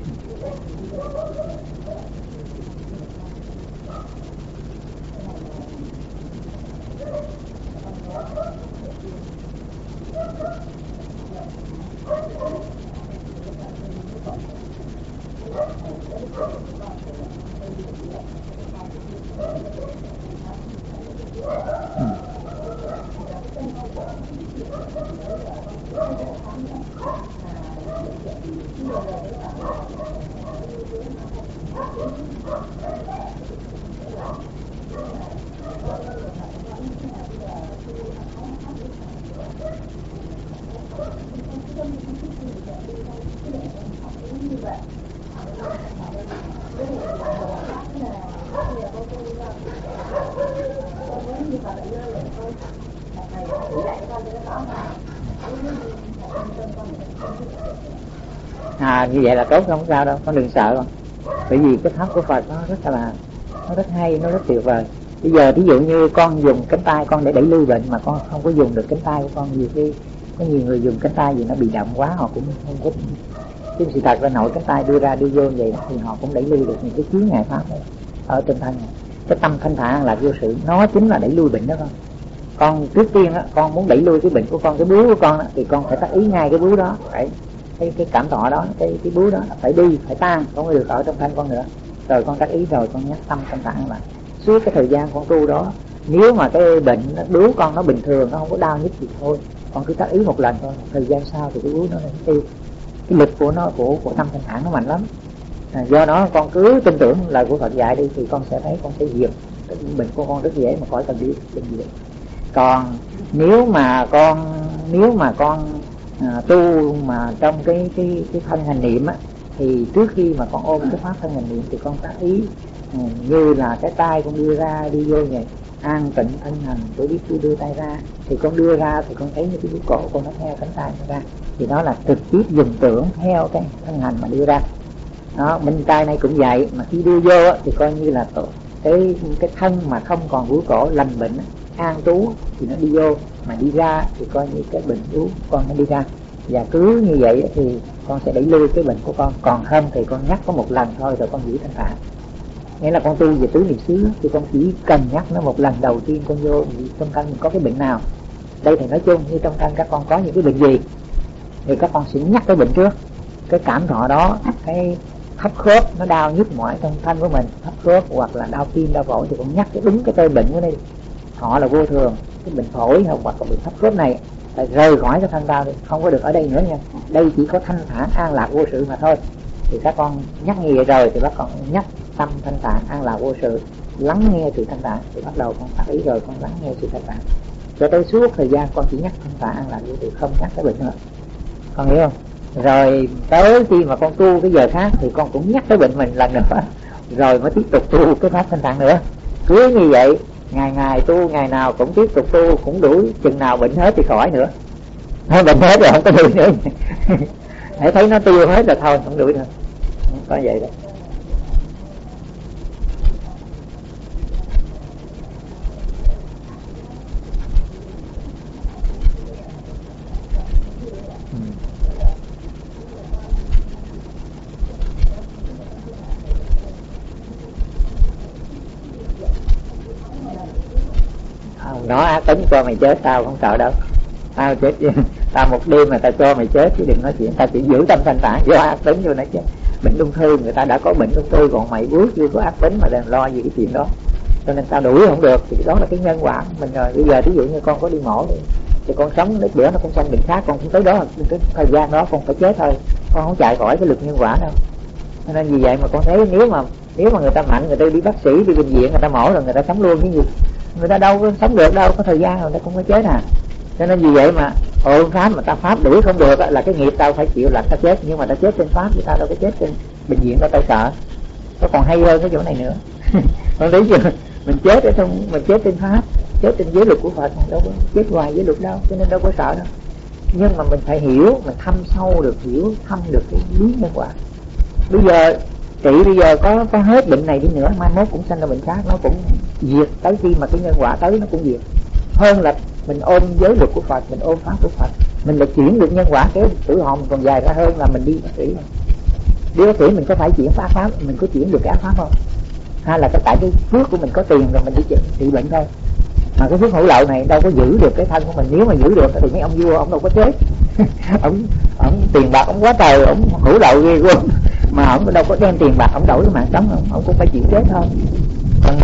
S1: À, như vậy là tốt, không sao đâu, con đừng sợ con. Bởi vì cái pháp của Phật nó rất là nó rất hay, nó rất tuyệt vời. Bây giờ ví dụ như con dùng cánh tay con để đẩy lui bệnh mà con không có dùng được cánh tay của con, nhiều khi có nhiều người dùng cánh tay vì nó bị động quá họ cũng không có, chứ sự thật là nội cánh tay đưa ra đưa vô vậy thì họ cũng đẩy lui được những cái chướng ngại pháp đó ở trên thân này. Cái tâm thanh thản là vô sự, nó chính là đẩy lui bệnh đó con. Con trước tiên á, con muốn đẩy lui cái bệnh của con, cái bướu của con đó, thì con phải tác ý ngay cái bướu đó, phải cái cái cảm thọ đó, cái cái bướu đó phải đi, phải tan, không có được ở trong thân con nữa. Rồi con tác ý rồi con nhắc tâm thanh thản lại. Suốt cái thời gian con tu đó, nếu mà cái bệnh nó bướu con nó bình thường, nó không có đau nhức gì thôi, con cứ tác ý một lần thôi, thời gian sau thì cái bướu nó sẽ tiêu. Cái lực của nó của của tâm thanh thản nó mạnh lắm. À, do đó con cứ tin tưởng lời của Phật dạy đi thì con sẽ thấy con sẽ diệt cái bệnh của con rất dễ mà khỏi cần đi bệnh viện. Còn nếu mà con nếu mà con à, tu mà trong cái cái cái thân hành niệm á, thì trước khi mà con ôm cái pháp thân hành niệm thì con tác ý à, như là cái tay con đưa ra đi vô vậy, an tịnh thân hành, tôi biết tôi đưa tay ra thì con đưa ra thì con thấy như cái bướu cổ con nó theo cánh tay nó ra, thì đó là trực tiếp dùng tưởng theo cái thân hành mà đưa ra. Đó, bên tay này cũng vậy, mà khi đưa vô á, thì coi như là cái cái thân mà không còn bướu cổ lành bệnh an trú thì nó đi vô, mà đi ra thì coi như cái bệnh yếu con nó đi ra, và cứ như vậy thì con sẽ đẩy lui cái bệnh của con. Còn không thì con nhắc có một lần thôi rồi con giữ thanh thản. Nghĩa là con tu về tứ niệm xứ thì con chỉ cần nhắc nó một lần đầu tiên con vô trong căn mình có cái bệnh nào. Đây thì nói chung như trong căn các con có những cái bệnh gì thì các con sẽ nhắc cái bệnh trước, cái cảm thọ đó, cái thấp khớp nó đau nhức mỏi trong thân của mình, thấp khớp hoặc là đau tim đau phổi thì con nhắc cái đúng cái tên bệnh của đây. Họ là vô thường, cái bệnh phổi hoặc là bệnh thấp khớp này phải rời khỏi cái thân đau đi, không có được ở đây nữa nha. Đây chỉ có thanh thản an lạc vô sự mà thôi. Thì các con nhắc như vậy rồi thì các con nhắc tâm thanh thản an lạc vô sự, lắng nghe sự thanh thản, thì bắt đầu con phát ý rồi con lắng nghe sự thanh thản cho tới suốt thời gian con chỉ nhắc thanh thản an lạc vô sự, không nhắc cái bệnh nữa, con hiểu không? Rồi tới khi mà con tu cái giờ khác thì con cũng nhắc cái bệnh mình lần nữa, rồi mới tiếp tục tu cái pháp thanh thản nữa. Cứ như vậy ngày ngày tu, ngày nào cũng tiếp tục tu, cũng đủ chừng nào bệnh hết thì khỏi nữa. Nói bệnh hết rồi không có đuổi nữa. Hãy thấy nó tiêu hết rồi thôi, không đuổi nữa. Có vậy đó. Nó ác tính cho mày chết tao không sợ đâu, tao chết tao một đêm mà tao cho mày chết chứ đừng nói chuyện, tao chỉ giữ tâm thanh thản, do ác tính vô nó chết. Bệnh ung thư người ta đã có bệnh ung thư còn mày bước chưa có ác tính mà đừng lo gì cái chuyện đó, cho nên tao đuổi không được. Thì đó là cái nhân quả mình rồi. Bây giờ ví dụ như con có đi mổ đi thì con sống đến bữa nó cũng xong bệnh khác, con cũng tới đó cái thời gian đó con phải chết thôi, con không chạy khỏi cái lực nhân quả đâu. Cho nên vì vậy mà con thấy nếu mà nếu mà người ta mạnh, người ta đi bác sĩ đi bệnh viện người ta mổ rồi người ta sống luôn cái gì, người ta đâu có sống được đâu, có thời gian rồi người ta cũng có chết à. Cho nên vì vậy mà ôn pháp mà ta pháp đuổi không được là cái nghiệp tao phải chịu là ta chết, nhưng mà ta chết trên pháp thì ta đâu có chết trên bệnh viện đâu, tao sợ. Nó còn hay hơn cái chỗ này nữa. Con thấy chưa, mình chết ở trong mình chết trên pháp, chết trên giới luật của Phật, đâu có chết ngoài giới luật đâu, cho nên đâu có sợ đâu. Nhưng mà mình phải hiểu, mình thâm sâu được, hiểu thâm được cái lý nhân quả. Bây giờ trị bây giờ có có hết bệnh này đi nữa, mai mốt cũng sanh ra bệnh khác, nó cũng diệt. Tới khi mà cái nhân quả tới nó cũng diệt. Hơn là mình ôm giới luật của Phật, mình ôm pháp của Phật, mình lại chuyển được nhân quả, cái tử hồn còn dài ra hơn là mình đi bác sĩ. Đi bác sĩ mình có phải chuyển pháp pháp, mình có chuyển được cái ác pháp không? Hay là cái tại cái phước của mình có tiền rồi mình đi trị, trị bệnh thôi. Mà cái phước hữu lậu này đâu có giữ được cái thân của mình. Nếu mà giữ được thì mấy ông vua ông đâu có chết. ông ông tiền bạc ông quá trời, ông hữu lậu ghê luôn, mà ông đâu có đem tiền bạc ông đổi cái mạng sống, ông, ông cũng phải chịu chết thôi. Còn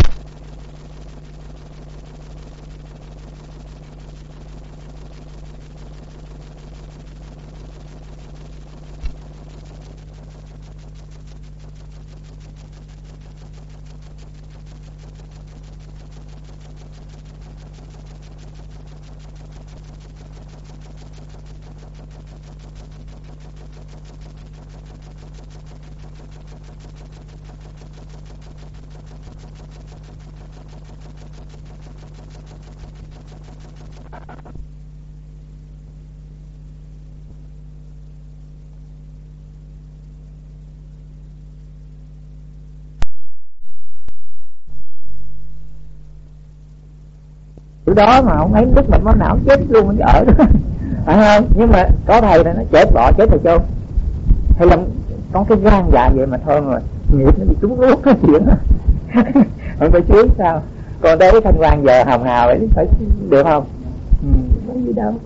S1: đó mà không ấy đức mình máu não chết luôn nó ở đó. Phải không? Nhưng mà có thầy nó chết bỏ chết thầy chôn, hay là có cái gan dạ vậy mà thôi mà nghiệp nó bị trúng luốt cái chuyện đó. Không phải chứ sao? Còn đây thanh quan giờ hồng hào ấy phải được không? Ừ, không gì đâu.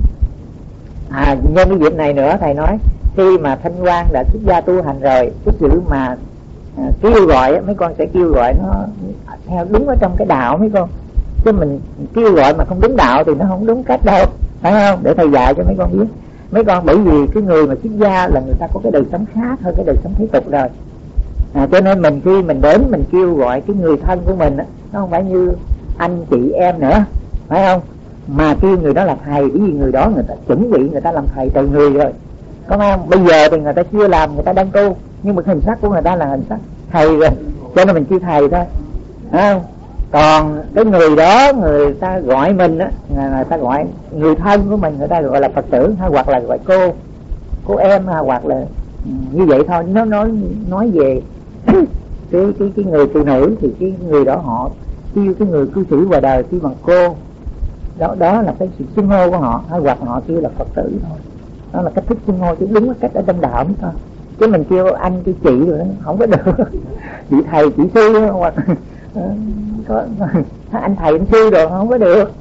S1: À nhân cái dịp này nữa thầy nói khi mà thanh quan đã xuất gia tu hành rồi, cái sự mà à, kêu gọi mấy con sẽ kêu gọi nó theo đúng ở trong cái đạo mấy con, chứ mình kêu gọi mà không đúng đạo thì nó không đúng cách đâu, phải không? Để thầy dạy cho mấy con biết. Mấy con bởi vì cái người mà xuất gia là người ta có cái đời sống khác hơn cái đời sống thế tục rồi, à, cho nên mình khi mình đến mình kêu gọi cái người thân của mình nó không phải như anh chị em nữa, phải không? Mà kêu người đó là thầy, bởi vì người đó người ta chuẩn bị người ta làm thầy từ người rồi, có phải không? Bây giờ thì người ta chưa làm, người ta đang tu, nhưng mà hình sắc của người ta là hình sắc thầy rồi, cho nên mình kêu thầy thôi, phải không? Còn cái người đó người ta gọi mình á, người ta gọi người thân của mình, người ta gọi là Phật tử, hay hoặc là gọi cô cô em, hay hoặc là như vậy thôi. Nó nói nói về cái cái cái người phụ nữ thì cái người đó họ kêu cái người cư xử ngoài đời kêu bằng cô, đó đó là cái sự xưng hô của họ, hay hoặc họ kêu là Phật tử thôi. Đó là cách thức xưng hô chứ đúng cái cách ở trong đạo mới thôi. Chứ mình kêu anh kêu chị rồi đó không có được. Chị thầy chị sư hoặc có anh thầy anh sư rồi không có được.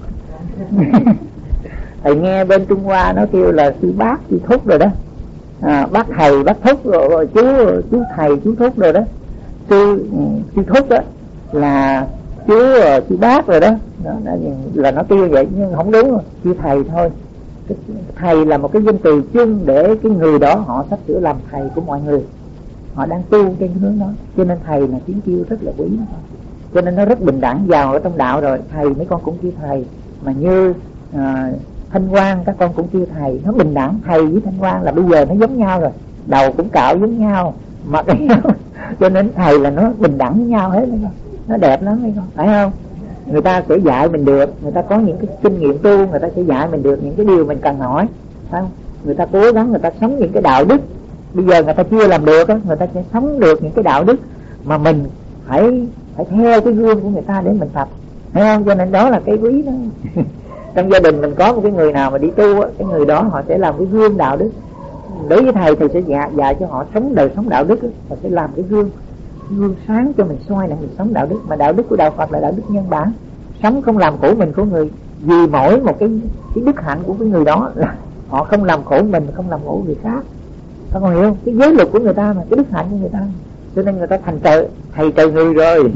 S1: Thầy nghe bên Trung Hoa nó kêu là sư bác sư thúc rồi đó, à, bác thầy bác thúc rồi, rồi chú chú thầy chú thúc rồi đó. Sư sư thúc đó là chú sư bác rồi đó. Đó là, là nó kêu vậy nhưng không đúng rồi, kêu thầy thôi. Thầy là một cái danh từ chung để cái người đó họ sắp sửa làm thầy của mọi người, họ đang tu trên cái hướng đó, cho nên thầy là tiếng kêu rất là quý. Cho nên nó rất bình đẳng. Vào ở trong đạo rồi thầy mấy con cũng kêu thầy, mà như à, Thanh Quang các con cũng kêu thầy, nó bình đẳng. Thầy với Thanh Quang là bây giờ nó giống nhau rồi, đầu cũng cạo giống nhau, mặt cho nên thầy là nó bình đẳng với nhau hết. Nó đẹp lắm mấy con, phải không? Người ta sẽ dạy mình được, người ta có những cái kinh nghiệm tu, người ta sẽ dạy mình được những cái điều mình cần hỏi, phải không? Người ta cố gắng, người ta sống những cái đạo đức. Bây giờ người ta chưa làm được đó, người ta sẽ sống được những cái đạo đức mà mình phải phải theo cái gương của người ta để mình tập, thấy không? Cho nên đó là cái quý đó. Trong gia đình mình có một cái người nào mà đi tu á, cái người đó họ sẽ làm cái gương đạo đức. Đối với thầy, thầy sẽ dạy, dạy cho họ sống đời sống đạo đức á, họ sẽ làm cái gương gương sáng cho mình soi lại mình sống đạo đức. Mà đạo đức của đạo Phật là đạo đức nhân bản, sống không làm khổ mình khổ người. Vì mỗi một cái cái đức hạnh của cái người đó là họ không làm khổ mình, không làm khổ người khác. Các con hiểu không? Cái giới luật của người ta mà, cái đức hạnh của người ta, cho nên người ta thành trời thầy trời người rồi.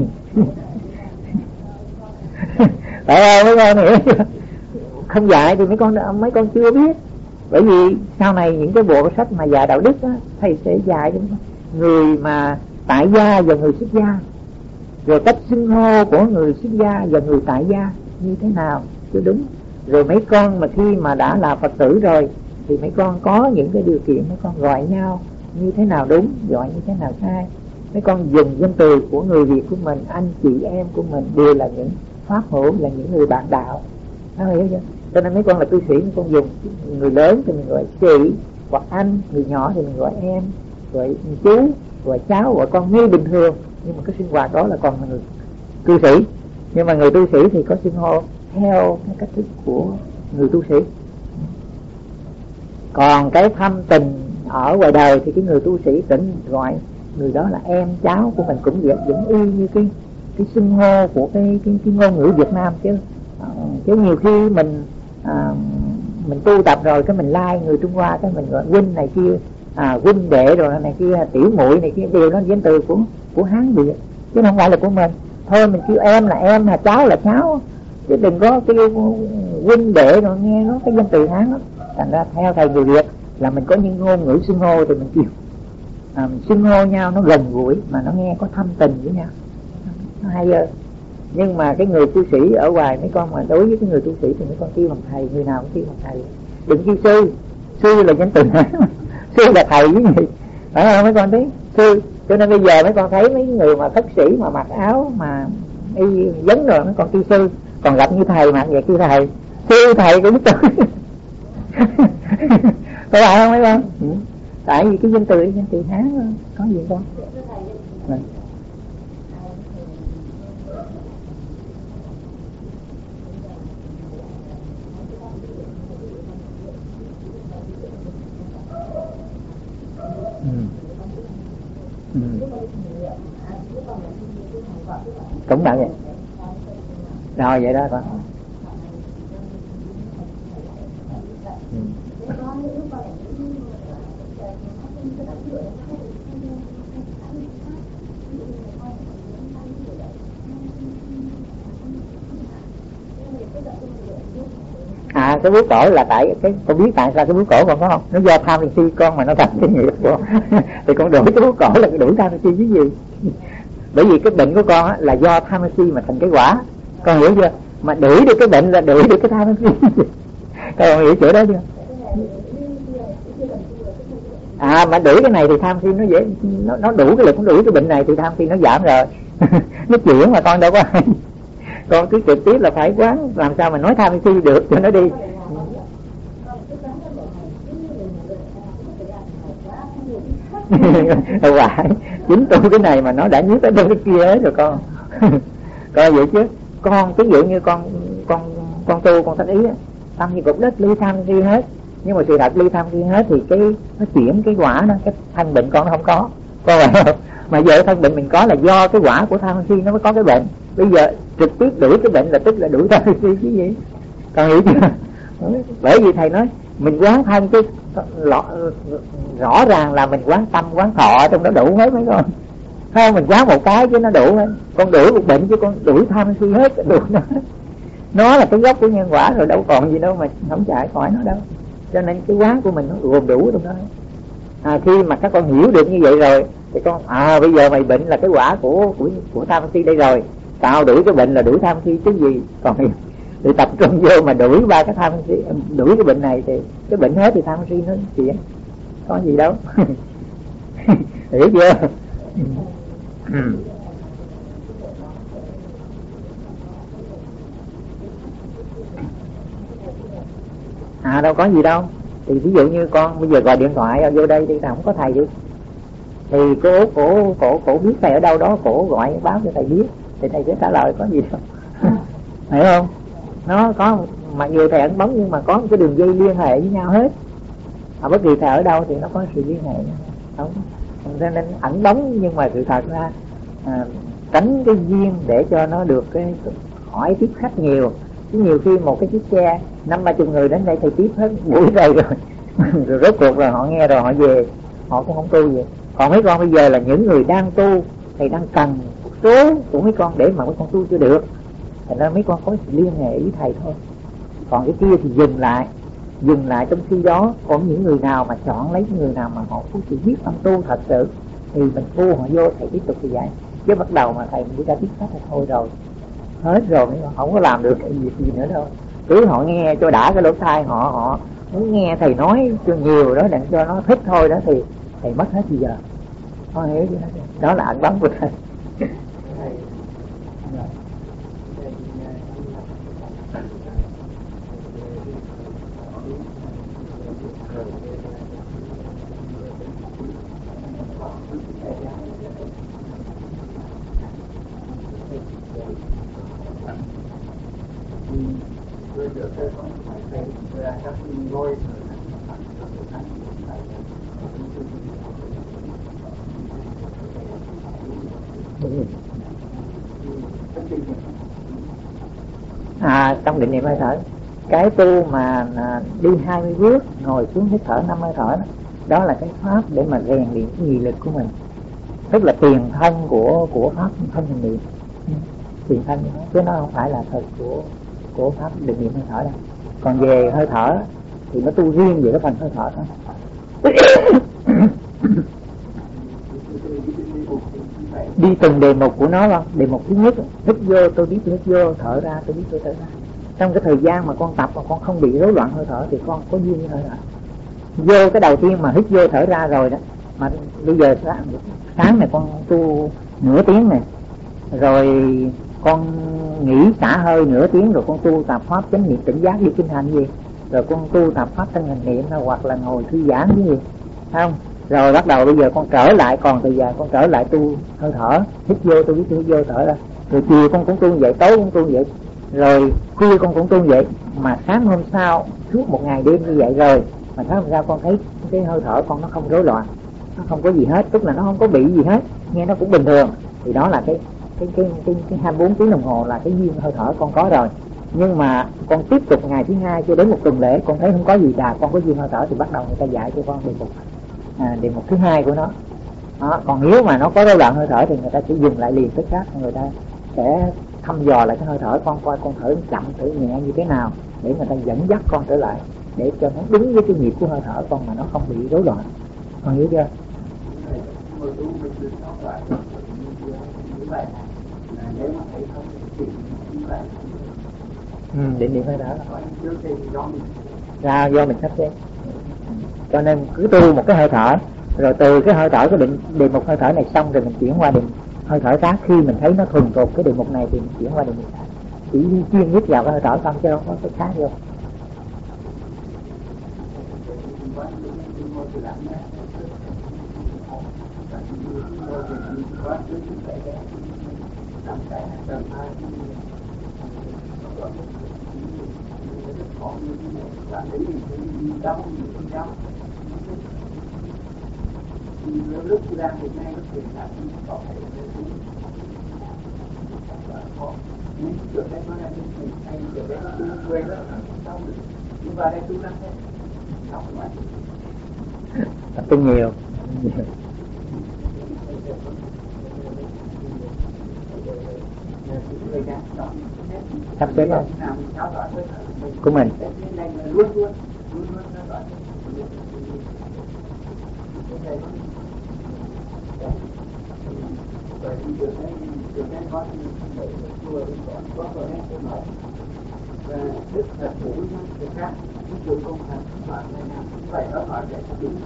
S1: Phải không mấy con hiểu? Không dạy thì mấy con mấy con chưa biết. Bởi vì sau này những cái bộ sách mà dạy đạo đức á, thầy sẽ dạy cho người mà tại gia và người xuất gia, rồi cách xưng hô của người xuất gia và người tại gia như thế nào chứ đúng. Rồi mấy con mà khi mà đã là Phật tử rồi thì mấy con có những cái điều kiện, mấy con gọi nhau như thế nào đúng, gọi như thế nào sai. Mấy con dùng danh từ của người Việt của mình, anh chị em của mình đều là những pháp hữu, là những người bạn đạo. Nó hiểu chưa? Cho nên mấy con là cư sĩ, mấy con dùng người lớn thì mình gọi chị hoặc anh, người nhỏ thì mình gọi em, gọi chú, gọi cháu, gọi con như bình thường. Nhưng mà cái sinh hoạt đó là còn là người cư sĩ. Nhưng mà người tu sĩ thì có xưng hô theo cái cách thức của người tu sĩ. Còn cái thâm tình ở ngoài đời thì cái người tu sĩ tỉnh gọi người đó là em cháu của mình, cũng vẫn y như cái cái xưng hô của cái cái, cái ngôn ngữ Việt Nam chứ. À, chứ nhiều khi mình à, mình tu tập rồi cái mình lai like người Trung Hoa, cái mình gọi huynh này kia, à, huynh đệ rồi này kia, tiểu muội này kia, đều nó danh từ của của Hán Việt chứ không phải là của mình. Thôi mình kêu em là em, là cháu là cháu, chứ đừng có kêu huynh đệ rồi nghe nó cái danh từ Hán đó. Thành ra theo thầy người Việt là mình có những ngôn ngữ xưng hô thì mình kêu à, mình xưng hô nhau nó gần gũi mà nó nghe có thâm tình với nhau, nó hay hơn. Nhưng mà cái người tu sĩ ở ngoài mấy con, mà đối với cái người tu sĩ thì mấy con kêu bằng thầy, người nào cũng kêu bằng thầy, đừng kêu sư. Sư là danh từ Hán, sư là thầy với gì, phải không mấy con thấy sư? Cho nên bây giờ mấy con thấy mấy người mà thất sĩ mà mặc áo mà y vấn rồi mấy con kêu sư, còn gặp như thầy mặc vậy kêu thầy. Sư thầy cũng biết tôi. Có phải không mấy con? Ừ. Tại vì cái danh từ danh từ Hán có gì con? Rồi. Ừ. Ừ. Cũng bạn vậy. Rồi vậy đó con. Ừ. À cái bướu cổ là tại cái con biết tại sao cái bướu cổ con có không? Nó do tham si con mà nó thành cái nghiệp của thì con đổi cái bướu cổ là đổi tham si với gì? Bởi vì cái bệnh của con á, là do tham si mà thành cái quả, con hiểu chưa? Mà đuổi được cái bệnh là đuổi được cái tham si. Con hiểu chỗ đó chưa? À mà đuổi cái này thì tham si nó dễ, nó nó đủ cái lực, nó đuổi cái bệnh này thì tham si nó giảm rồi. Nó chuyển mà con đâu có ai. Con cứ trực tiếp là phải quán làm sao mà nói tham si được cho nó đi. Không phải, chính tu cái này mà nó đã nhíu tới đâu cái kia hết rồi con. Coi vậy chứ con ví dụ như con con con tu con tác ý á, tâm như cục đất ly tham si hết. Nhưng mà sự thật ly tham si hết thì cái nó chuyển cái quả đó, cái thân bệnh con nó không có, con phải không? Mà giờ thân bệnh mình có là do cái quả của tham si nó mới có cái bệnh. Bây giờ trực tiếp đuổi cái bệnh là tức là đuổi tham si chứ gì, con hiểu chưa? Bởi vì thầy nói mình quán thân cái rõ, rõ ràng là mình quán tâm quán thọ trong đó đủ hết mấy con. Không, mình quán một cái chứ nó đủ hết. Con đuổi một bệnh chứ con đuổi tham si hết đủ nó. Nó là cái gốc của nhân quả rồi, đâu còn gì đâu mà không chạy khỏi nó đâu. Cho nên cái quán của mình nó gồm đủ trong đó. À, khi mà các con hiểu được như vậy rồi thì con à bây giờ mày bệnh là cái quả của của của tham si đây rồi, tao đuổi cái bệnh là đuổi tham si chứ gì. Còn thì tập trung vô mà đuổi ba cái tham si, đuổi cái bệnh này thì cái bệnh hết thì tham si nó chuyện có gì đâu. Hiểu chưa? À đâu có gì đâu. Thì ví dụ như con bây giờ gọi điện thoại vô đây thì không có thầy được, thì cô cổ cổ cổ biết thầy ở đâu đó, cổ gọi báo cho thầy biết thì thầy sẽ trả lời, có gì đâu. Hiểu không? Nó có, mặc dù thầy ẩn bóng nhưng mà có một cái đường dây liên hệ với nhau hết. À, bất kỳ thầy ở đâu thì nó có sự liên hệ không, cho nên ẩn bóng nhưng mà sự thật ra à, tránh cái duyên để cho nó được cái hỏi tiếp khách nhiều. Chứ nhiều khi một cái chiếc xe năm ba chục người đến đây thầy tiếp hết buổi đây rồi rồi rốt cuộc rồi họ nghe rồi họ về, họ cũng không tu gì. Còn mấy con bây giờ là những người đang tu, thầy đang cần số của mấy con để mà mấy con tu chưa được, thành ra mấy con có sự liên hệ với thầy thôi. Còn cái kia thì dừng lại, dừng lại trong khi đó. Còn những người nào mà chọn lấy những người nào mà họ có sự biết tâm tu thật sự thì mình thu họ vô, thầy tiếp tục thì vậy. Chứ bắt đầu mà thầy mới ra tiếp khách là thôi rồi, hết rồi, mấy con không có làm được cái gì, gì nữa đâu. Cứ họ nghe cho đã cái lỗ tai họ, họ muốn nghe thầy nói cho nhiều đó, để cho nó thích thôi đó, thì thầy mất hết bây giờ. Con hiểu chưa? Đó là ẩn bóng của thầy. À, trong định niệm hơi thở, cái tu mà à, đi hai mươi bước ngồi xuống hít thở năm hơi thở đó, đó là cái pháp để mà rèn luyện cái nghị lực của mình, tức là tiền thân của của pháp thân định niệm, tiền thân đó, chứ nó không phải là thật của của pháp định niệm hơi thở đâu. Còn về hơi thở thì nó tu riêng về cái phần hơi thở thôi. Đi từng đề mục của nó không? Đề mục thứ nhất, hít vô tôi biết tôi hít vô, thở ra tôi biết tôi thở ra. Trong cái thời gian mà con tập mà con không bị rối loạn hơi thở thì con có duyên với hơi thở. Vô cái đầu tiên mà hít vô thở ra rồi đó, mà bây giờ sáng, sáng này con tu nửa tiếng này, rồi con nghỉ xả hơi nửa tiếng, rồi con tu tập pháp chánh niệm tỉnh giác đi kinh hành gì, rồi con tu tập pháp thân hành niệm, hoặc là ngồi thư giãn cái gì, không? Rồi bắt đầu bây giờ con trở lại, còn thời gian con trở lại tu hơi thở, hít vô tôi biết tôi hít vô thở ra. Rồi chiều con cũng tu như vậy, tối cũng tu như vậy, rồi khuya con cũng tu như vậy. Mà sáng hôm sau suốt một ngày đêm như vậy rồi, mà sáng hôm sau con thấy cái hơi thở con nó không rối loạn, nó không có gì hết, tức là nó không có bị gì hết, nghe nó cũng bình thường. Thì đó là cái cái cái cái, cái hai mươi bốn tiếng đồng hồ là cái duyên hơi thở con có rồi. Nhưng mà con tiếp tục ngày thứ hai cho đến một tuần lễ con thấy không có gì đà, con có duyên hơi thở thì bắt đầu người ta dạy cho con đề mục à, đề mục thứ hai của nó. Đó. Còn nếu mà nó có rối loạn hơi thở thì người ta sẽ dừng lại liền, tức khác người ta sẽ thăm dò lại cái hơi thở con, coi con thở chậm thở nhẹ như thế nào để người ta dẫn dắt con trở lại, để cho nó đúng với cái nhịp của hơi thở con mà nó không bị rối loạn. Con hiểu chưa? Ừ, định niệm hơi thở ra do mình sắp xếp. Cho nên cứ tu một cái hơi thở, rồi từ cái hơi thở cái định đề mục hơi thở này xong rồi mình chuyển qua định hơi thở khác. Khi mình thấy nó thuần thuộc cái đề mục này thì mình chuyển qua đề mục khác, chỉ chuyên nhất vào cái hơi thở không chứ không có cái khác vô.
S2: có như thế này là thấy mình thấy đi đau mình không đau lúc ra hiện nay nó chuyển lại cũng có thể có những kiểu đấy nó là những mình hay kiểu đấy nó cứ quên đó xong nhưng mà đây tôi đang thấy học mà
S1: tập trung nhiều sắp xếp không của mình
S2: luôn luôn rồi đi được đấy được đấy có để chùa đi còn có rồi đấy tôi nói và đức thật đủ những khác những điều công hành bạn này nào vậy đó hỏi để đúng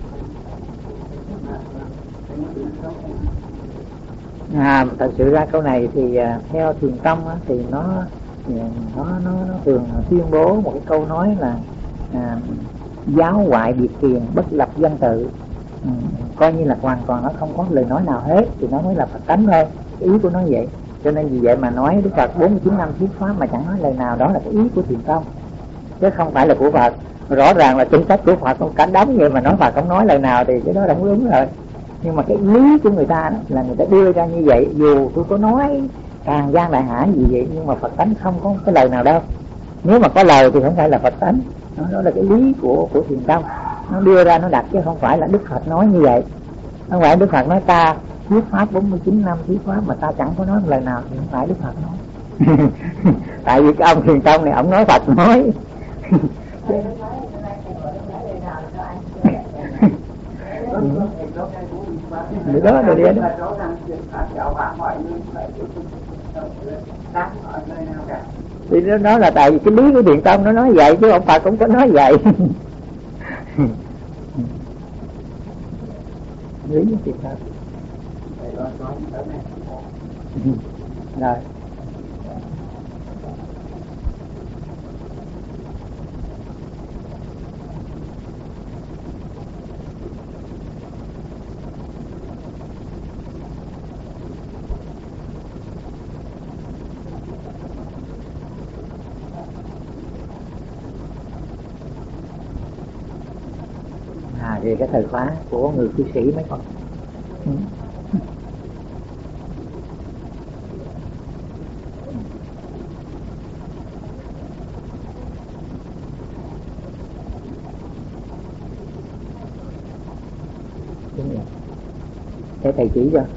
S1: à, thật sự ra câu này thì uh, theo thiền tông á, thì nó nó nó nó thường tuyên bố một cái câu nói là à, giáo ngoại biệt kiền bất lập văn tự, ừ, coi như là hoàn toàn nó không có lời nói nào hết thì nó mới là Phật tánh thôi, ý của nó vậy. Cho nên vì vậy mà nói Đức Phật bốn mươi chín năm thuyết pháp mà chẳng nói lời nào, đó là cái ý của thiền tông chứ không phải là của Phật. Rõ ràng là chính sách của Phật không cả đống vậy mà nói Phật không nói lời nào thì cái đó là không đúng rồi. Nhưng mà cái lý của người ta đó là người ta đưa ra như vậy, dù tôi có nói càng gian đại hải gì vậy nhưng mà Phật tánh không có cái lời nào đâu. Nếu mà có lời thì không phải là Phật tánh, đó, đó là cái lý của của thiền tông nó đưa ra, nó đặt chứ không phải là Đức Phật nói như vậy. Không phải Đức Phật nói ta thuyết pháp bốn mươi chín năm thuyết pháp mà ta chẳng có nói một lời nào thì không phải Đức Phật nói. Tại vì cái ông thiền tông này ông nói Phật nói. Điều đó rồi đi đó. Thì nó nói là tại vì cái lý của thiền tông nó nói vậy chứ ông Phật cũng có nói vậy. Lý của thiền tông. Rồi. À, về cái thời khóa của người cư sĩ mấy con. Ừ. Để thầy chỉ cho.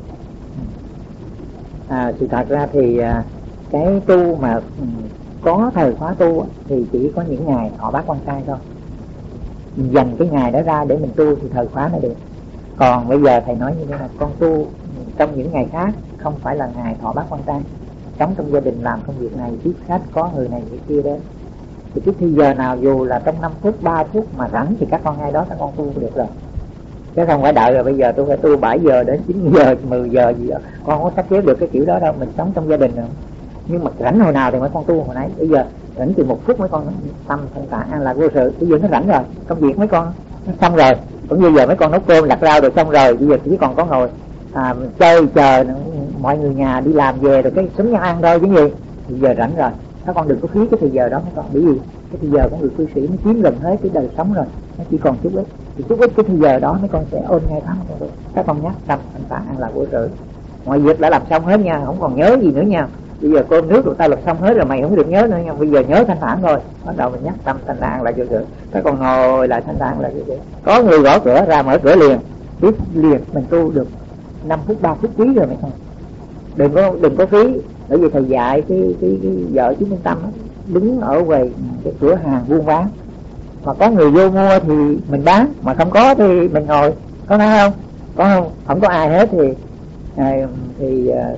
S1: À, sự thật ra thì cái tu mà có thời khóa tu thì chỉ có những ngày thọ bát quan trai thôi. Mình dành cái ngày đó ra để mình tu thì thời khóa nó được. Còn bây giờ thầy nói như thế là con tu trong những ngày khác không phải là ngày thọ bát quan trai, sống trong gia đình làm công việc này tiếp khách có người này người kia đến thì cái thời giờ nào dù là trong năm phút ba phút mà rảnh thì các con ngay đó các con tu được rồi, chứ không phải đợi rồi bây giờ tôi phải tu bảy giờ đến chín giờ mười giờ gì đó, con không có sắp xếp được cái kiểu đó đâu. Mình sống trong gia đình rồi, nhưng mà rảnh hồi nào thì mấy con tu hồi nãy. Bây giờ rảnh từ một phút mấy con tâm thanh tạng an lạc vô sự, bây giờ nó rảnh rồi, công việc mấy con nó xong rồi, cũng như giờ mấy con nấu cơm đặt rau rồi xong rồi, bây giờ chỉ còn có ngồi à, chơi chờ mọi người nhà đi làm về rồi cái súng nhau ăn thôi chứ gì. Bây giờ rảnh rồi, các con đừng có phí cái thời giờ đó mấy con, bởi vì cái thời giờ của người cư sĩ nó chiếm gần hết cái đời sống rồi, nó chỉ còn chút ít, thì chút ít cái thời giờ đó mấy con sẽ ôn ngay tháng con được. Các con nhắc tâm thanh tạng an lạc vô sự, mọi việc đã làm xong hết nha, không còn nhớ gì nữa nha. Bây giờ cơm nước của ta làm xong hết rồi, mày không được nhớ nữa nha. Bây giờ nhớ thanh thản rồi, bắt đầu mình nhắc tâm thanh thản lại vô sự. Các con ngồi lại thanh thản lại vô sự. Có người gõ cửa ra mở cửa liền, biết liền mình tu được năm phút ba phút quý rồi mấy con. Đừng có đừng có phí, bởi vì thầy dạy cái cái cái vợ chú Minh Tâm đó, đứng ở quầy cái cửa hàng buôn bán, mà có người vô mua thì mình bán, mà không có thì mình ngồi, có phải không? Có không? Không có ai hết thì à, thì uh,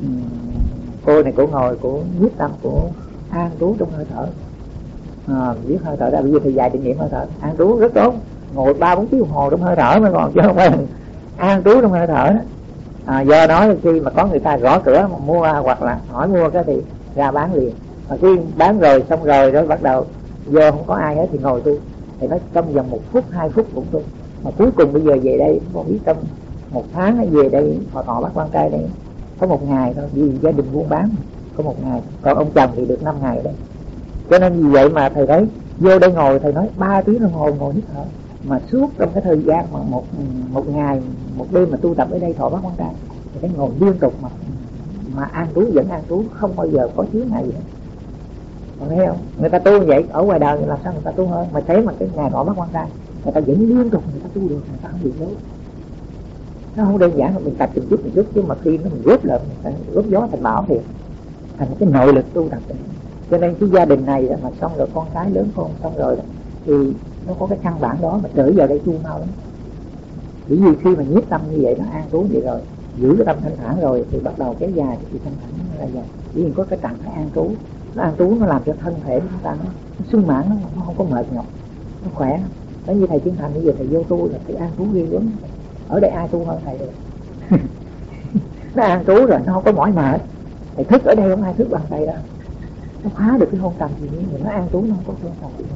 S1: cô này cổ ngồi, cổ nhiếp tâm, cổ an trú trong hơi thở, à, biết hơi thở ra. Bây giờ thầy dạy định niệm hơi thở, an trú rất tốt, ngồi ba bốn tiếng đồng hồ trong hơi thở mới còn, chứ không phải an trú trong hơi thở đó. À, do đó khi mà có người ta gõ cửa mà mua hoặc là hỏi mua cái thì ra bán liền, mà khi bán rồi xong rồi rồi bắt đầu vô không có ai hết thì ngồi tu. Thì nói trong vòng một phút hai phút cũng tu, mà cuối cùng bây giờ về đây con biết trong một tháng nó về đây họ thọ bát quan trai đây có một ngày thôi, vì gia đình buôn bán có một ngày, còn ông chồng thì được năm ngày đấy. Cho nên vì vậy mà thầy thấy vô đây ngồi, thầy nói ba tiếng đồng hồ ngồi hít thở, mà suốt trong cái thời gian mà một một ngày một đêm mà tu tập ở đây thọ bát quan trai, thì thấy ngồi liên tục mà mà an trú vẫn an trú, không bao giờ có chướng ngại gì hết. Còn thấy không, người ta tu như vậy ở ngoài đời làm sao người ta tu hơn, mà thấy mà cái ngày thọ bát quan trai người ta vẫn liên tục người ta tu được, người ta không bị dối. Nó không đơn giản là mình tập từng chút một chút, chứ mà khi nó mình góp lại mình góp gió thành bão thì thành cái nội lực tu tập. Cho nên cái gia đình này mà xong rồi con cái lớn con xong rồi thì nó có cái căn bản đó mà trở vào đây tu mau lắm. Bởi vì khi mà nhiếp tâm như vậy nó an trú vậy rồi, giữ cái tâm thanh thản rồi thì bắt đầu kéo dài thì thanh thản nó là dài. Bởi vì có cái trạng thái an trú, nó an trú nó làm cho thân thể của chúng ta nó, nó sung mãn, nó, nó không có mệt nhọc, nó khỏe. Đó như thầy Chứng Thành bây giờ thầy vô tu là thầy an trú ghê lắm. Ở đây ai tu hơn thầy được. Nó an trú rồi nó không có mỏi mệt. Thầy thức ở đây không ai thức bằng thầy đâu. Nó phá được cái hôn trầm gì nữa, nó an trú nó không có hôn trầm gì.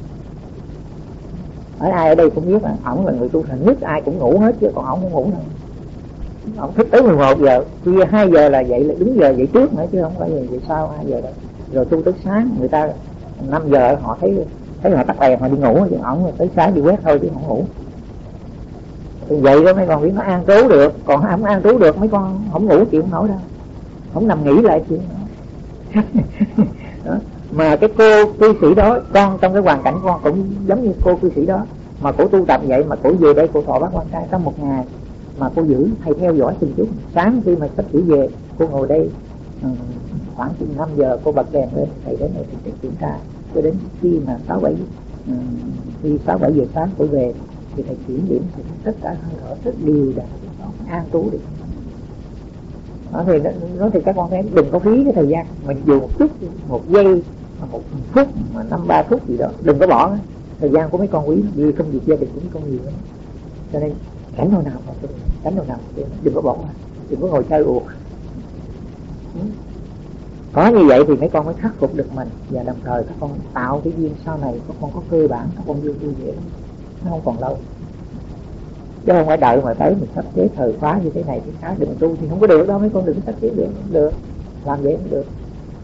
S1: Ở ai ở đây cũng biết là ổng là người tu thành nhất, ai cũng ngủ hết chứ còn ổng không ngủ đâu. Ổng thức tới mười một giờ, khuya hai giờ là dậy, là đúng giờ dậy trước nữa chứ không phải dậy sau hai giờ đâu. Rồi tu tới sáng, người ta năm giờ họ thấy thấy họ tắt đèn họ đi ngủ, chứ ổng tới sáng đi quét thôi chứ không ngủ. Thì vậy đó mấy con biết nó an trú được, còn không an trú được mấy con không ngủ chịu không nổi đâu, không nằm nghỉ lại chịu đó. Mà cái cô cư sĩ đó, con trong cái hoàn cảnh con cũng giống như cô cư sĩ đó, mà cổ tu tập vậy mà cổ về đây cổ thọ bát quan trai trong một ngày mà cô giữ thầy theo dõi từng chút. Sáng khi mà sắp sửa về cô ngồi đây khoảng chừng năm giờ cô bật đèn lên, thầy đến đây thì kiểm tra cho đến khi mà sáu bảy khi sáu bảy giờ sáng cô về thì thầy kiểm điểm thì tất cả hơi thở rất đều đặn, an trú được. Đó thì nói thì các con thấy đừng có phí cái thời gian mình dù một chút, một giây, một phút mà năm ba phút gì đó, đừng có bỏ thời gian của mấy con quý, vì công việc gia đình cũng công việc. Cho nên cảnh nào nào mà cảnh nào nào đừng có bỏ, đừng có ngồi chơi uổng. Có như vậy thì mấy con mới khắc phục được mình, và đồng thời các con tạo cái duyên sau này các con có cơ bản, các con vui vui vẻ, nó không còn lâu. Chứ không phải đợi mà tới mình sắp xếp thời khóa như thế này thế khác đừng tu thì không có được đâu, mấy con đừng sắp xếp được, không được, làm vậy không được.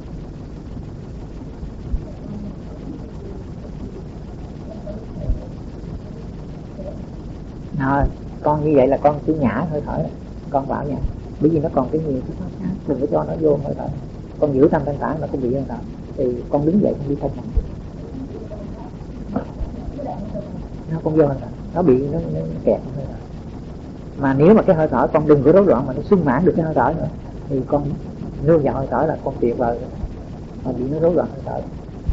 S1: À, con như vậy là con chỉ nhả hơi thở, con bảo nha, bởi vì nó còn cái nhiều cái pháp khác, đừng có cho nó vô hơi thở. Con giữ tâm thanh thản là con bị hơi thở, thì con đứng dậy con đi không, nó không vô hơi thở, nó bị nó, nó kẹt hơi thở. Mà nếu mà cái hơi thở con đừng có rối loạn mà nó sung mãn được cái hơi thở nữa thì con nương vào hơi thở là con tuyệt vời, mà bị nó rối loạn hơi thở.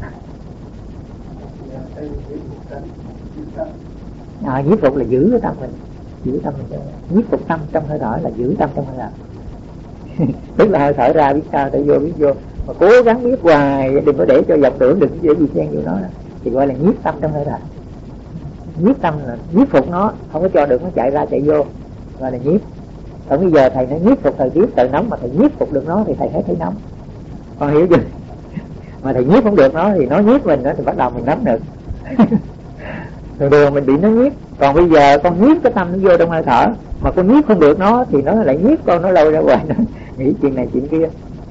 S1: À, nhiếp phục là giữ cái tâm mình, giữ tâm mình, nhiếp phục tâm trong hơi thở là giữ tâm trong hơi thở. Tức là hơi thở ra biết sao tự vô biết vô, mà cố gắng biết hoài, đừng có để cho vọng tưởng, đừng để gì xen vô nó đó. Thì gọi là nhiếp tâm trong hơi thở. Nhiếp tâm là nhiếp phục nó, không có cho được nó chạy ra chạy vô, gọi là nhiếp. Còn bây giờ thầy nó nhiếp phục thời tiết trời nóng mà thầy nhiếp phục được nó thì thầy thấy thấy nóng, con hiểu chưa? Mà thầy nhiếp không được nó thì nó nhiếp mình nữa thì bắt đầu mình nóng được. Thường thường mình bị nó nhiếp. Còn bây giờ con nhiếp cái tâm nó vô trong hơi thở, mà con nhiếp không được nó thì nó lại nhiếp con, nó lôi ra ngoài, nó nghĩ chuyện này chuyện kia.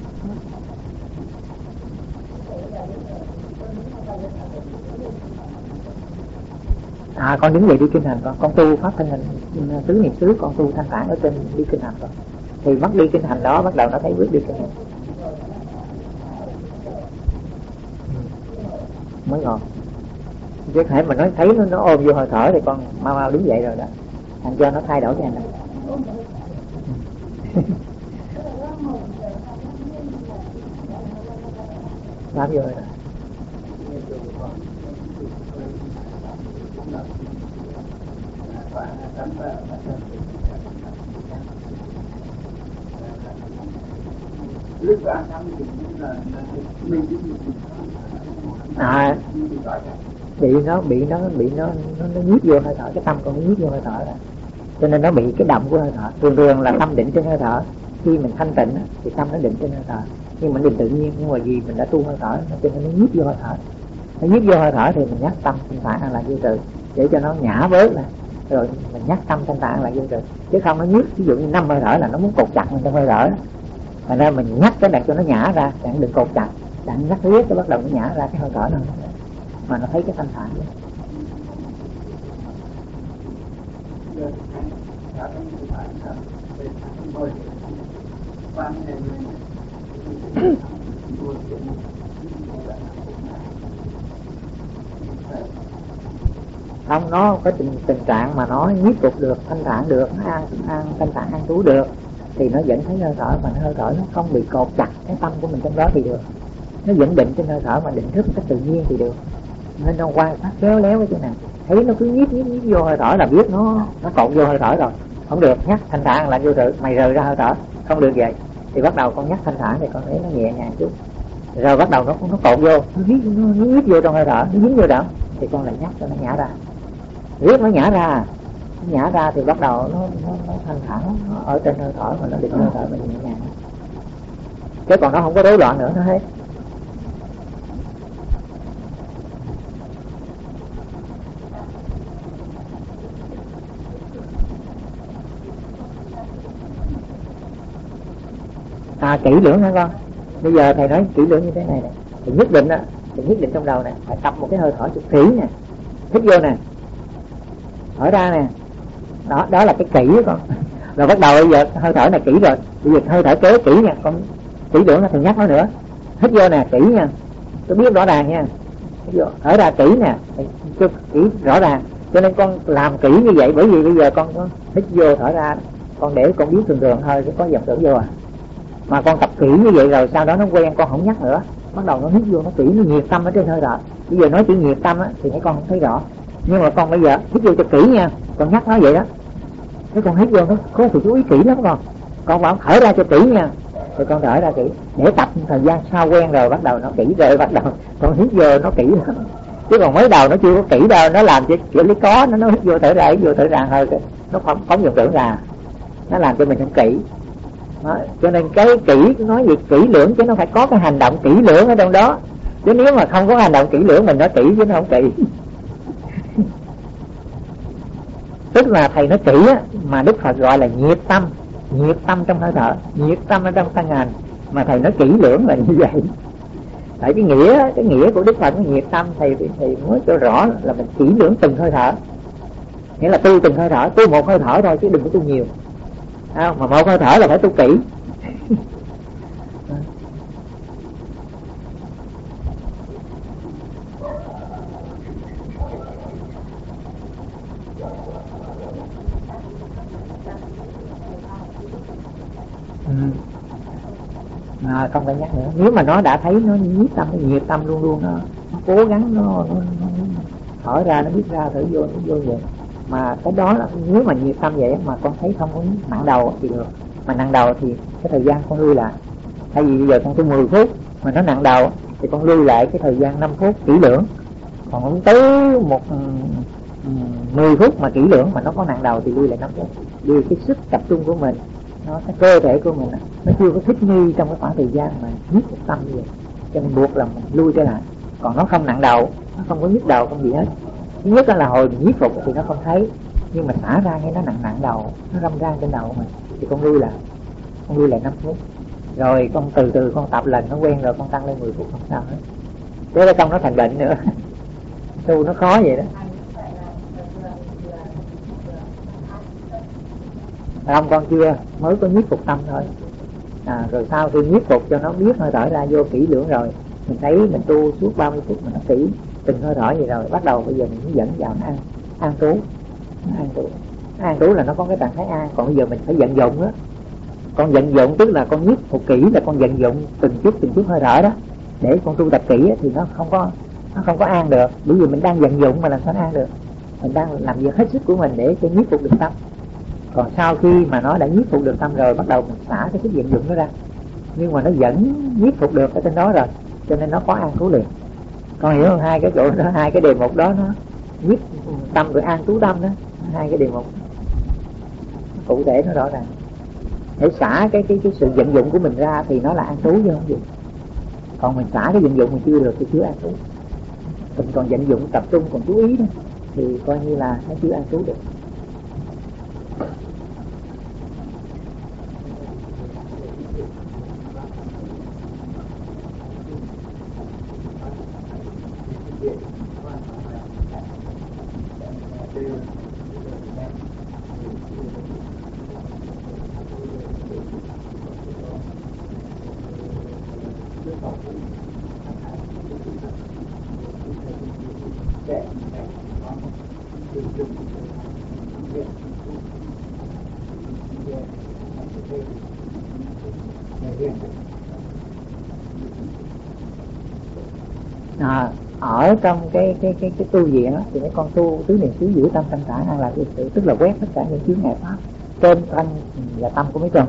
S1: À, con đứng dậy đi kinh hành, con con tu pháp thân hình tứ niệm xứ, con tu thanh thản ở trên đi kinh hành rồi, thì mất đi kinh hành đó bắt đầu nó thấy bước đi kinh hành mới ngon. Chứ hãy mà nói thấy nó, nó ôm vô hơi thở thì con mau mau đứng dậy rồi đó, thành cho nó thay đổi cái này. Làm vô rồi đó. À, bị nó bị nó bị nó nó, nó nhiếp vô hơi thở, cái tâm con nó nhiếp vô hơi thở đó. Cho nên nó bị cái động của hơi thở. Thường thường là tâm định trên hơi thở, khi mình thanh tịnh thì tâm nó định trên hơi thở, nhưng mà định tự nhiên, nhưng mà vì mình đã tu hơi thở cho nên nó nhiếp vô hơi thở. Nó nhiếp vô hơi thở thì mình nhắc tâm thanh thản là vô trừ, để cho nó nhả bớt lại, rồi mình nhắc tâm thanh thản là vô trừ. Chứ không nó nhiếp, ví dụ như năm hơi thở là nó muốn cột chặt mình trong hơi thở, thành ra mình nhắc cái này cho nó nhả ra, đừng cột chặt. đặng rắc riết cái bắt đầu nó nhả ra cái hơi thở nó mà nó thấy cái thanh thản. Không, nó có tình, tình trạng mà nó nhiếp phục được, thanh thản được, nó an, an thanh thản an trú được thì nó vẫn thấy hơi thở, mà hơi thở nó không bị cột chặt cái tâm của mình trong đó thì được. Nó vẫn định trên hơi thở mà định thức cách tự nhiên thì được. Nên nó quan sát khéo léo cái chỗ này, thấy nó cứ nhiếp nhiếp nhiếp vô hơi thở là biết nó nó cột vô hơi thở rồi. Không được, nhắc thanh thản là vô tự mày rời ra hơi thở, không được vậy. Thì bắt đầu con nhắc thanh thản thì con thấy nó nhẹ nhàng chút, rồi bắt đầu nó nó cột vô, nó nhiếp nó, nó nhiếp vô trong hơi thở, nó dính vô đó thì con lại nhắc cho nó nhả ra. Riết nó nhả ra, nó nhả ra thì bắt đầu nó nó, nó thanh thản, nó ở trên hơi thở mà nó định hơi thở mình nhẹ nhàng. Chứ còn nó không có rối loạn nữa nó hết. À, kỹ lưỡng hả con? Bây giờ thầy nói kỹ lưỡng như thế này nè, thì nhất định á, thì nhất định trong đầu nè phải tập một cái hơi thở cực kỹ nè, hít vô nè, thở ra nè, đó đó là cái kỹ đó con. Rồi bắt đầu bây giờ hơi thở này kỹ rồi, bây giờ hơi thở kế kỹ nha con, kỹ lưỡng nó thường nhắc nó nữa, hít vô nè kỹ nha, tôi biết rõ ràng nha, hít vô, thở ra kỹ nè, kỹ rõ ràng. Cho nên con làm kỹ như vậy, bởi vì bây giờ con có hít vô thở ra, con để con biết thường thường thôi, có dòng thở vô à. Mà con tập kỹ như vậy rồi sau đó nó quen, con không nhắc nữa, bắt đầu nó hít vô nó kỹ, nó nhiệt tâm ở trên hơi thở. Bây giờ nói chữ nhiệt tâm á thì mấy con không thấy rõ, nhưng mà con bây giờ hít vô cho kỹ nha, con nhắc nó vậy đó, cái con hít vô nó có phải chú ý kỹ lắm con, con bảo thở ra cho kỹ nha, rồi con thở ra kỹ để tập thời gian sau quen rồi bắt đầu nó kỹ rồi bắt đầu con hít vô nó kỹ lắm. Chứ còn mới đầu nó chưa có kỹ đâu, nó làm cho kiểu lấy có nó nó hít vô thở ra, hít vô thở ra hơi nó không phóng dòng tưởng ra, nó làm cho mình không kỹ. Đó. Cho nên cái kỹ nói gì kỹ lưỡng chứ nó phải có cái hành động kỹ lưỡng ở trong đó, chứ nếu mà không có hành động kỹ lưỡng mình nói kỹ chứ nó không kỹ. Tức là thầy nói kỹ á, mà Đức Phật gọi là nhiệt tâm, nhiệt tâm trong hơi thở, nhiệt tâm ở trong tăng hành, mà thầy nói kỹ lưỡng là như vậy. Tại cái nghĩa cái nghĩa của Đức Phật nó nhiệt tâm, thầy thì mới cho rõ là mình kỹ lưỡng từng hơi thở, nghĩa là tu từng hơi thở, tu một hơi thở thôi chứ đừng có tu nhiều. À, mà một hơi thở là phải tu kỹ. Ừ. À, không phải nhắc nữa. Nếu mà nó đã thấy nó nhiếp tâm, nó nhiệt tâm luôn luôn, nó, nó cố gắng nó, nó, nó thở ra, nó biết ra, thở vô, nó vô vậy. Mà cái đó là, nếu mà nhiệt tâm vậy mà con thấy không có nặng đầu thì được. Mà nặng đầu thì cái thời gian con lưu lại. Thay vì bây giờ con tu mười phút mà nó nặng đầu thì con lưu lại cái thời gian năm phút kỹ lưỡng. Còn không tới một mười phút mà kỹ lưỡng mà nó có nặng đầu thì lưu lại năm phút. Vì cái sức tập trung của mình, nó cái cơ thể của mình nó chưa có thích nghi trong cái khoảng thời gian mà nhiếp một tâm như vậy, cho nên buộc là mình lui trở lại. Còn nó không nặng đầu, nó không có nhức đầu không gì hết. Thứ nhất là hồi mình nhiếp phục thì nó không thấy, nhưng mà xả ra nghe nó nặng nặng đầu, nó râm ran trên đầu của mình thì con lui lại, con lui lại năm phút, rồi con từ từ con tập lần nó quen rồi con tăng lên mười phút không sao hết. Thế không nó thành bệnh nữa. Tu nó khó vậy đó. Không, con chưa, mới có nhiếp phục tâm thôi. À, rồi sau khi nhiếp phục cho nó biết hơi thở ra vô kỹ lưỡng rồi, mình thấy mình tu suốt ba mươi phút mà nó kỹ từng hơi thở gì rồi, bắt đầu bây giờ mình hướng dẫn vào nó an an trú, an trú, an trú là nó có cái trạng thái an. Còn bây giờ mình phải vận dụng đó, con vận dụng tức là con nhiếp phục kỹ là con vận dụng từng chút từng chút hơi thở đó để con tu tập kỹ thì nó không có nó không có an được, bởi vì mình đang vận dụng mà làm sao an được, mình đang làm việc hết sức của mình để cho nhiếp phục được tâm. Còn sau khi mà nó đã nhiếp phục được tâm rồi, bắt đầu mình xả cái sức vận dụng nó ra, nhưng mà nó vẫn nhiếp phục được ở trên đó rồi, cho nên nó có an trú liền. Con hiểu không? Hai cái chỗ đó, hai cái đề mục đó nó nhiếp tâm rồi an trú tâm đó, hai cái đề mục cụ thể nó rõ ràng. Để xả cái cái cái sự vận dụng của mình ra thì nó là an trú chứ không gì. Còn mình xả cái vận dụng mình chưa được thì chưa an trú. Mình còn vận dụng tập trung còn chú ý đó, thì coi như là nó chưa an trú được. À, ở trong cái cái cái cái tu viện đó, thì mấy con tu tứ niệm xứ giữ tâm thanh thản an lạc vô sự, tức là quét tất cả những chướng ngại pháp trên thân và tâm của mấy con.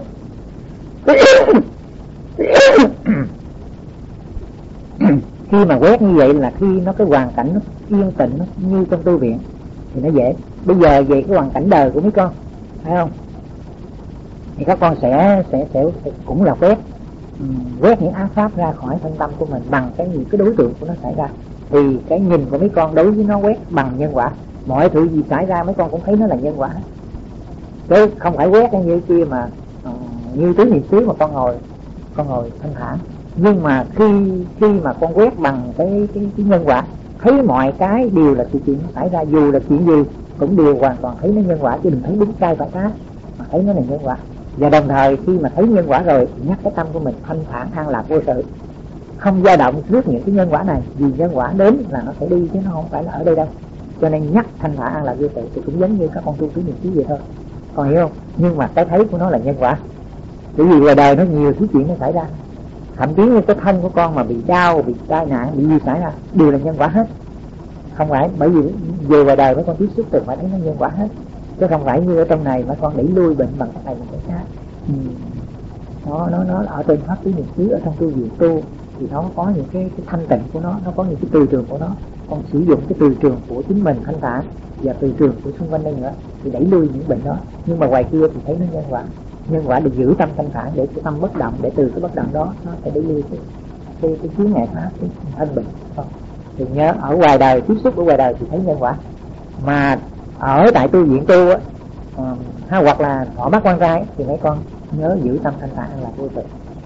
S1: Khi mà quét như vậy là khi nó cái hoàn cảnh nó yên tĩnh nó như trong tu viện thì nó dễ. Bây giờ về cái hoàn cảnh đời của mấy con, phải không? Thì các con sẽ sẽ sẽ, sẽ cũng là quét um, quét những ác pháp ra khỏi thân tâm của mình bằng cái những cái đối tượng của nó xảy ra. Thì cái nhìn của mấy con đối với nó quét bằng nhân quả, mọi thứ gì xảy ra mấy con cũng thấy nó là nhân quả, chứ không phải quét cái như kia mà uh, như tứ niệm xứ mà con ngồi con ngồi thanh thản. Nhưng mà khi khi mà con quét bằng cái cái, cái nhân quả, thấy mọi cái đều là sự chuyện xảy ra, dù là chuyện gì cũng đều hoàn toàn thấy nó nhân quả, chứ đừng thấy đúng sai phải trái mà thấy nó là nhân quả. Và đồng thời khi mà thấy nhân quả rồi thì nhắc cái tâm của mình thanh thản an lạc vô sự, không dao động trước những cái nhân quả này, vì nhân quả đến là nó sẽ đi chứ nó không phải là ở đây đâu. Cho nên nhắc thanh thản an lạc vô sự thì cũng giống như các con tu tứ niệm xứ vậy thôi, con hiểu không? Nhưng mà cái thấy của nó là nhân quả, bởi vì ngoài đời nó nhiều thứ chuyện nó xảy ra, thậm chí như cái thân của con mà bị đau, bị tai nạn, bị gì xảy ra đều là nhân quả hết. Không phải bởi vì về ngoài đời mấy con tiếp xúc từ phải thấy nó nhân quả hết, chứ không phải như ở trong này mà con đẩy lui bệnh bằng cái này bằng cái khác. Ừ. nó nó nó ở trên pháp tứ niệm xứ, ở trong tu viện tu thì nó có những cái, cái thanh tịnh của nó, nó có những cái từ trường của nó. Con sử dụng cái từ trường của chính mình thanh thản và từ trường của xung quanh đây nữa thì đẩy lui những bệnh đó. Nhưng mà ngoài kia thì thấy nó nhân quả, nhân quả để giữ tâm thanh thản, để cái tâm bất động, để từ cái bất động đó nó sẽ đẩy lui cái cái cái chướng ngại pháp, cái thân bệnh. Thì nhớ ở ngoài đời, tiếp xúc ở ngoài đời thì thấy nhân quả, mà ở tại tu viện tu á, uh, hay hoặc là họ bắt quan trai thì mấy con nhớ giữ tâm thanh thản là vô tình.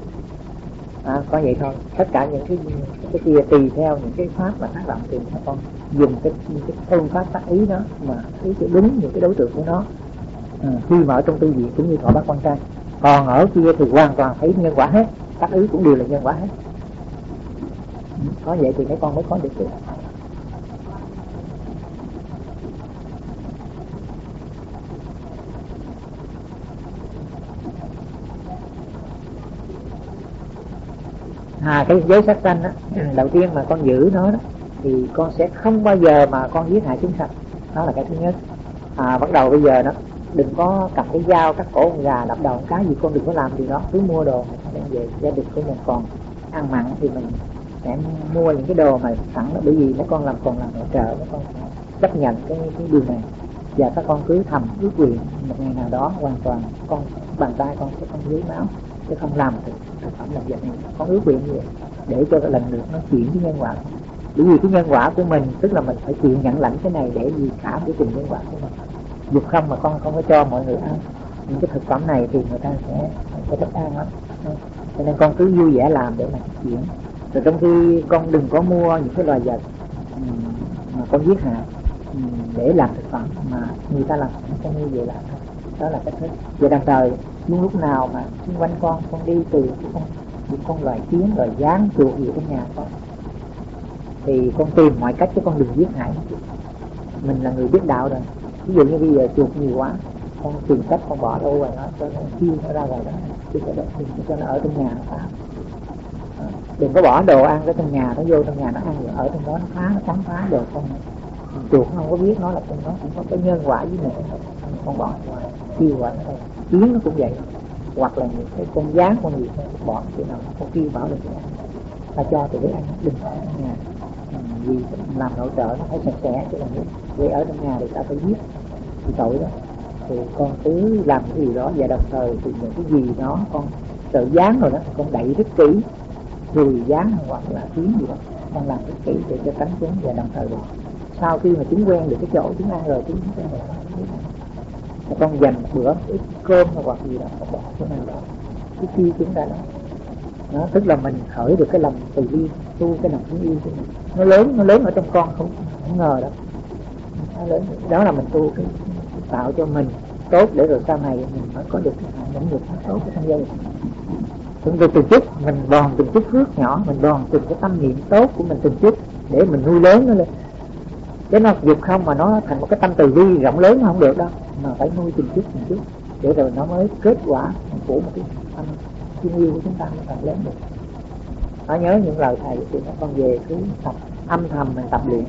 S1: À, có vậy thôi. Tất cả những cái cái kia tùy theo những cái pháp mà tác động thì các con dùng cái cái phương pháp tác ý đó mà ý cho đúng những cái đối tượng của nó. À, khi mà ở trong tu viện cũng như thọ bắt quan trai, còn ở kia thì hoàn toàn thấy nhân quả hết, tác ý cũng đều là nhân quả hết. Có vậy thì mấy con mới có được cái à cái giới sát sanh á, đầu tiên mà con giữ nó đó thì con sẽ không bao giờ mà con giết hại chúng sanh, đó là cái thứ nhất. À, bắt đầu bây giờ đó đừng có cầm cái dao cắt cổ con gà đập đầu một cái gì, con đừng có làm gì đó, cứ mua đồ đem về. Gia đình của mình còn ăn mặn thì mình sẽ mua những cái đồ mà sẵn đó, bởi vì mấy con làm còn làm hỗ trợ, mấy con chấp nhận cái cái điều này. Và các con cứ thầm ước nguyện một ngày nào đó hoàn toàn con bàn tay con sẽ không dưới máu, chứ không làm thực thực phẩm làm việc này. Con ước nguyện như vậy để cho cái lần lượt nó chuyển cái nhân quả, bởi vì cái nhân quả của mình tức là mình phải chịu nhận lãnh cái này để vì cả cái trình nhân quả của mình. Dục không mà con không có cho mọi người ăn những cái thực phẩm này thì người ta sẽ sẽ bất an lắm. Cho nên con cứ vui vẻ làm để mà chuyển. Rồi trong khi con đừng có mua những cái loài vật mà con giết hại để làm thực phẩm mà người ta làm con như vậy là đó là cách thức. Và đồng thời nhưng lúc nào mà xung quanh con con đi từ con những con loài kiến rồi gián chuột gì trong nhà con thì con tìm mọi cách chứ con đừng giết hại. Mình là người biết đạo rồi, ví dụ như bây giờ chuột nhiều quá con tìm cách con bỏ đâu rồi nó cho nó chiêu nó ra ngoài đó, chứ đừng cho nó ở trong nhà nó phá. Đừng có bỏ đồ ăn ở trong nhà, nó vô trong nhà nó ăn rồi ở trong đó nó phá, nó cắn phá đồ con. Chuột nó không có biết nó là trong đó cũng có cái nhân quả với mình, con bỏ ngoài chiêu quả nó đây. Kiến nó cũng vậy, hoặc là những cái con gián con gì bỏ chỗ nào con kêu bảo được cái ăn ta cho tụi cái ăn, đừng ở trong nhà. Vì làm hỗ trợ nó phải sạch sẽ, chứ còn để ở trong nhà thì ta phải giết thì tội đó. Thì con cứ làm cái gì đó và đồng thời thì những cái gì đó con sợ dán rồi đó con đẩy rất kỹ, rồi dán hoặc là kiến gì đó con làm rất kỹ để cho tránh chúng. Và đồng thời rồi sau khi mà chúng quen được cái chỗ chúng ăn rồi chúng sẽ rồi con dành một bữa ít cơm hoặc gì đó con bỏ chỗ nào đó cái chi chúng ta đó. Đó tức là mình khởi được cái lòng từ bi, tu cái lòng thương yêu của mình. Nó lớn, nó lớn ở trong con không, không ngờ đó. Nó lớn, đó là mình tu cái, cái tạo cho mình tốt để rồi sau này mình mới có được cái những việc tốt của trong gia đình. Từng từ từng chút mình bòn từng chút phước nhỏ, mình bòn từng cái tâm niệm tốt của mình từng chút để mình nuôi lớn nó lên. Chứ nó dục không mà nó thành một cái tâm từ bi rộng lớn nó không được đâu, mà phải nuôi từng chút từng chút để rồi nó mới kết quả của một cái tâm thương yêu của chúng ta mới càng lớn được. Nó nhớ những lời thầy thì các con về cứ tập âm thầm mình tập luyện.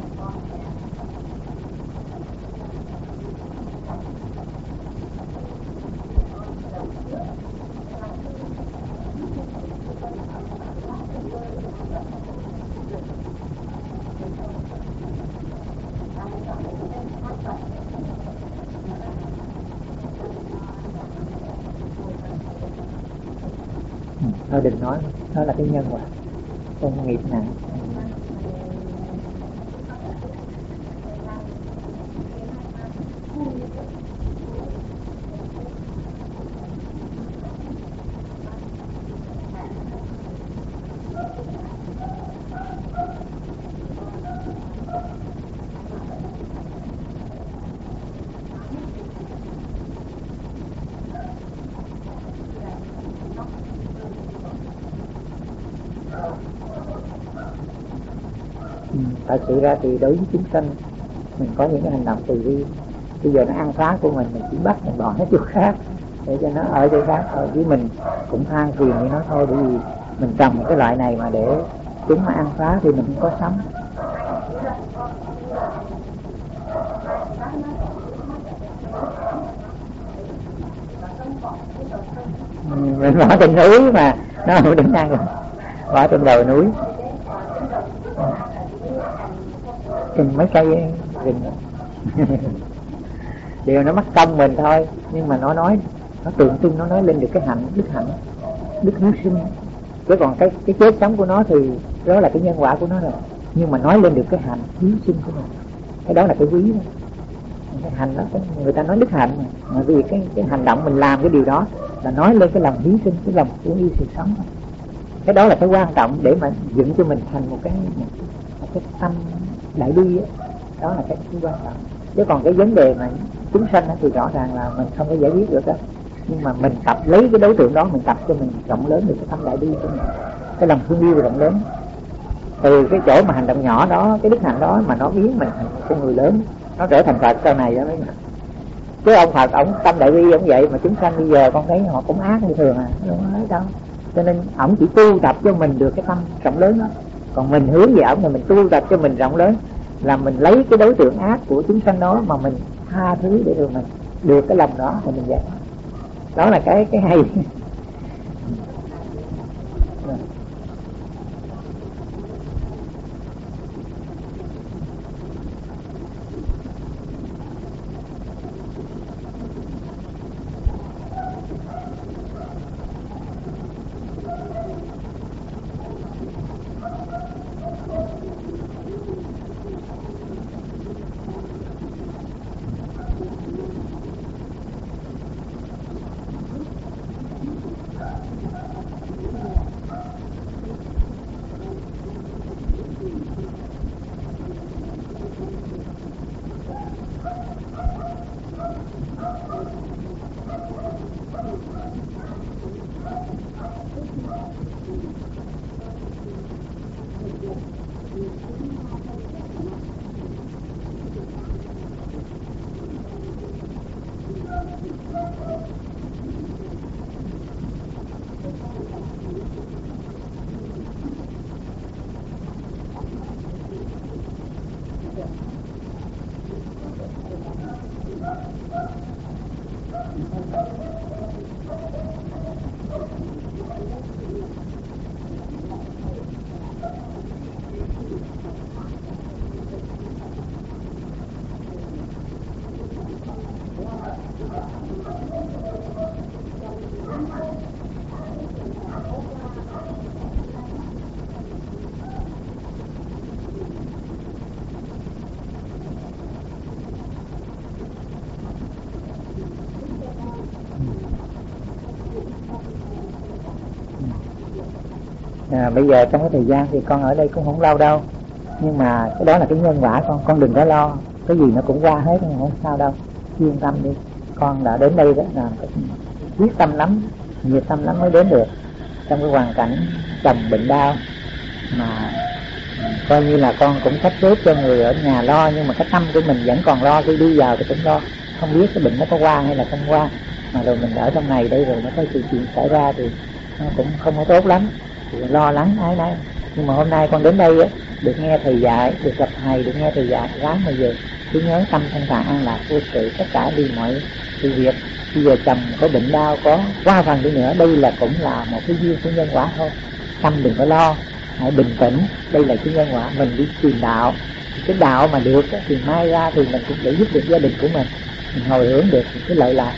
S1: Thôi đừng nói, đó là cái nhân quả, công nghiệp nặng. Thật sự ra thì đối với chúng sanh mình có những cái hành động từ bi. Bây giờ nó ăn phá của mình, mình chỉ bắt mình bỏ hết chỗ khác để cho nó ở chỗ khác thôi, chứ mình cũng than phiền với nó thôi. Bởi vì mình trồng cái loại này mà để chúng nó ăn phá thì mình không có sống. Mình bỏ trên núi mà nó không đứng ăn rồi, bỏ trên đầu núi. Trên mấy cây rừng điều nó mắc công mình thôi, nhưng mà nó nói nó tượng trưng, nó nói lên được cái hạnh, đức hạnh, đức hiếu sinh. Chứ còn cái cái chết sống của nó thì đó là cái nhân quả của nó rồi, nhưng mà nói lên được cái hạnh hiếu sinh của mình, cái đó là cái quý đó. Cái hành đó người ta nói đức hạnh mà, mà vì cái cái hành động mình làm cái điều đó là nói lên cái lòng hiếu sinh, cái lòng thương yêu sự sống. Cái đó là cái quan trọng để mà dựng cho mình thành một cái một, một cái tâm đại bi đó. Đó là cái, cái quan trọng. Chứ còn cái vấn đề mà chúng sanh thì rõ ràng là mình không có giải quyết được đó. Nhưng mà mình tập lấy cái đối tượng đó, mình tập cho mình rộng lớn được cái tâm đại bi của mình, cái lòng thương yêu rộng lớn. Từ cái chỗ mà hành động nhỏ đó, cái đức hạnh đó mà nó biến mình thành một con người lớn, nó trở thành Phật sau này đó mấy người. Chứ ông Phật ông tâm đại bi ông vậy mà chúng sanh bây giờ con thấy họ cũng ác như thường à, không nói đâu. Cho nên ông chỉ tu tập cho mình được cái tâm rộng lớn đó. Còn mình hướng về ông là mình tu tập cho mình rộng lớn, là mình lấy cái đối tượng ác của chúng sanh đó mà mình tha thứ để rồi mình được cái lòng đó thì mình vậy. Đó là cái cái hay. À, bây giờ trong cái thời gian thì con ở đây cũng không lâu đâu, nhưng mà cái đó là cái nhân quả con con đừng có lo, cái gì nó cũng qua hết, không sao đâu, yên tâm đi. Con đã đến đây đó là quyết tâm lắm, nhiệt tâm lắm mới đến được trong cái hoàn cảnh chồng bệnh đau, mà coi như là con cũng sắp xếp cho người ở nhà lo, nhưng mà cái tâm của mình vẫn còn lo, khi đi vào thì cũng lo, không biết cái bệnh nó có qua hay là không qua. mà rồi mình ở trong này đây rồi nó có sự chuyện xảy ra thì nó cũng không có tốt lắm, thì lo lắng ái náy. Nhưng mà hôm nay con đến đây á, được nghe thầy dạy, được gặp thầy, được nghe thầy dạy, ráng mà về cứ nhớ tâm thanh thản an lạc vô sự, tất cả đi mọi sự việc. Bây giờ chồng có bệnh đau, có qua phần đi nữa, đây là cũng là một cái duyên của nhân quả thôi. Tâm đừng có lo, hãy bình tĩnh, đây là cái nhân quả. Mình đi tìm đạo, cái đạo mà được thì mai ra thì mình cũng để giúp được gia đình của mình, mình hồi hướng được cái lợi lạc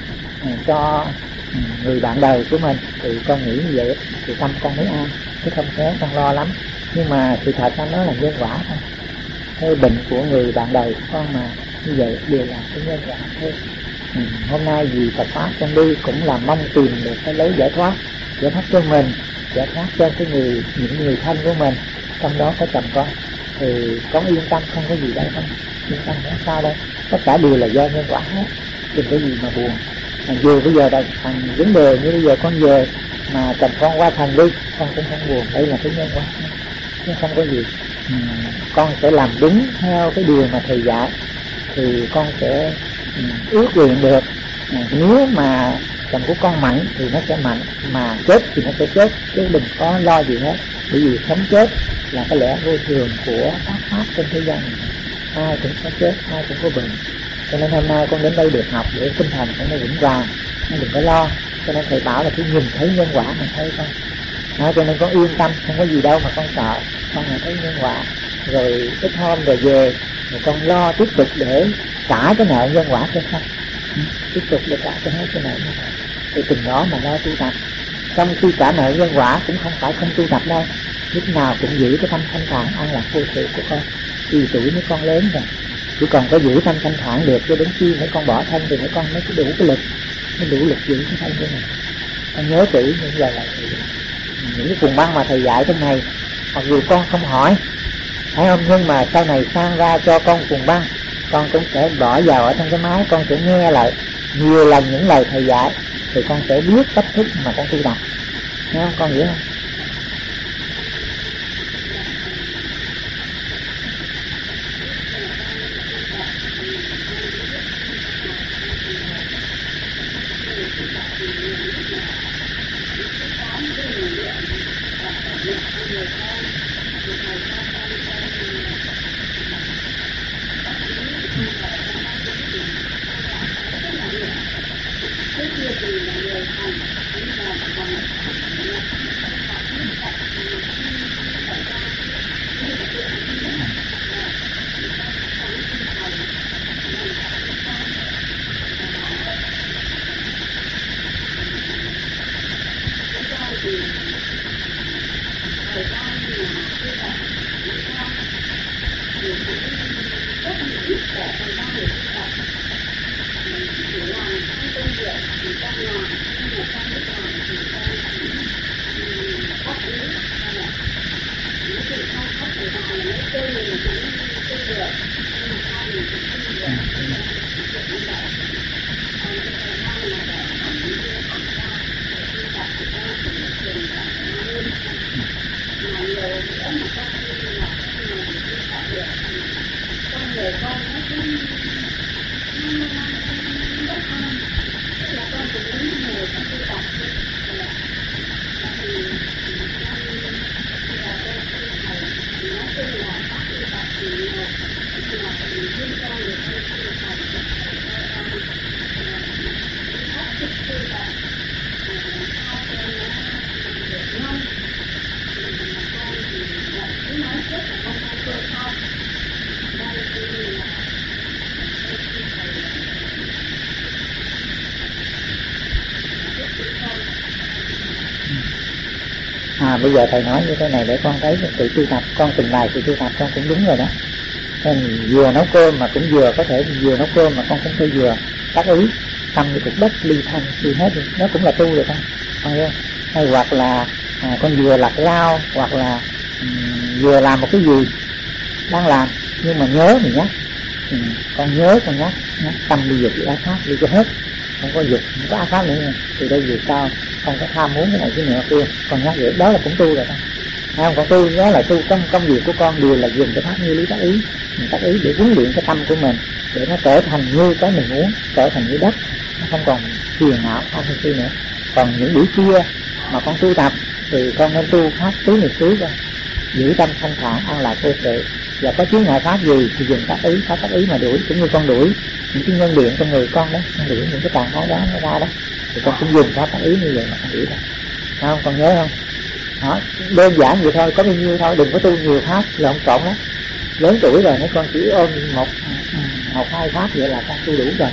S1: cho người bạn đời của mình. Thì con nghĩ như vậy thì tâm con mới an, chứ không thế con lo lắm. Nhưng mà sự thật nó là nhân quả thôi, cái bệnh của người bạn đời của con mà như vậy đều là cái nhân quả thôi. Ừ, hôm nay vì Phật pháp con đi cũng là mong tìm được cái lối giải thoát, giải thoát cho mình, giải thoát cho cái người, những người thân của mình, trong đó có chồng con. Thì con yên tâm, không có gì đâu không, yên tâm không sao đâu, tất cả đều là do nhân quả hết, đừng có gì mà buồn. Mà dù bây giờ đây thằng vấn đề như bây giờ con về mà chồng con qua thần đi, con cũng không buồn, đây là cái nhân quả chứ không có gì. Ừ, con sẽ làm đúng theo cái điều mà thầy dạy thì con sẽ ừ, ước nguyện được. Ừ, nếu mà chồng của con mạnh thì nó sẽ mạnh, mà chết thì nó sẽ chết, chứ đừng có lo gì hết. Bởi vì sống chết là cái lẽ vô thường của các pháp trên thế gian này, ai cũng có chết, ai cũng có bệnh. Cho nên hôm nay con đến đây được học để tinh thần của nó vững vàng, nó đừng có lo. Cho nên thầy bảo là cứ nhìn thấy nhân quả mà thôi con. Đó, cho nên con yên tâm, không có gì đâu mà con sợ. Con là thấy nhân quả, rồi ít hôm rồi về rồi con lo tiếp tục để trả cái nợ nhân quả cho con. Ừ, tiếp tục để trả cho hết cái nợ nhân quả. Thì từng đó mà lo tu tập. Trong khi trả nợ nhân quả cũng không phải không tu tập đâu, lúc nào cũng giữ cái tâm thanh thản an lạc vô sự của con. Vì tuổi mấy con lớn rồi, chỉ còn có giữ tâm thanh thản được, cho đến khi mấy con bỏ thân thì mấy con mới có đủ cái lực, mới đủ lực giữ cái thân của mình. Con nhớ kỹ những giờ là những cái cuồng băng mà thầy dạy trong này, mặc dù con không hỏi, phải không, nhưng mà sau này sang ra cho con cuồng băng, con cũng sẽ bỏ vào ở trong cái máy, con sẽ nghe lại nhiều lần những lời thầy dạy, thì con sẽ biết cách thức mà con tu tập. Nghe không, con hiểu không? À, bây giờ thầy nói như thế này để con thấy sự tu tập, con từng ngày sự tu tập con cũng đúng rồi đó. Nên vừa nấu cơm mà cũng vừa có thể vừa nấu cơm mà con cũng phải vừa tác ý tâm như cục đất ly thân ly hết, nó cũng là tu rồi con, con hiểu không? Hay hoặc là à, con vừa lặt rau hoặc là um, vừa làm một cái gì đang làm nhưng mà nhớ mình nhắc, ừ, con nhớ con nhắc, nhắc tâm đi dục ác pháp đi cho hết, không có dục, không có ác pháp nữa. Từ đây về sau không có tham muốn cái này cái nọ kia, con nhắc vậy đó là cũng tu rồi con. Hay không, con tu đó là tu. Trong công việc của con đều là dùng cái pháp như lý tác ý, mình tác ý để huấn luyện cái tâm của mình để nó trở thành như cái mình muốn, trở thành như đất, nó không còn phiền não tham sân si nữa. Còn những buổi trưa mà con tu tập thì con nên tu pháp tứ niệm xứ con, giữ tâm thanh thản an lạc vô sự, và có chướng ngại pháp gì thì dùng tác ý, pháp tác ý mà đuổi, cũng như con đuổi những cái nhân điện trong người con đó, con đuổi những cái trạng thái đó nó ra đó, thì con cũng dùng pháp tác ý như vậy mà con đuổi ra. Không, con nhớ không? Đó, đơn giản vậy thôi, có bao nhiêu thôi, đừng có tu nhiều pháp lộn xộn đó. Lớn tuổi rồi mấy con chỉ ôm một một hai pháp vậy là con tu đủ rồi.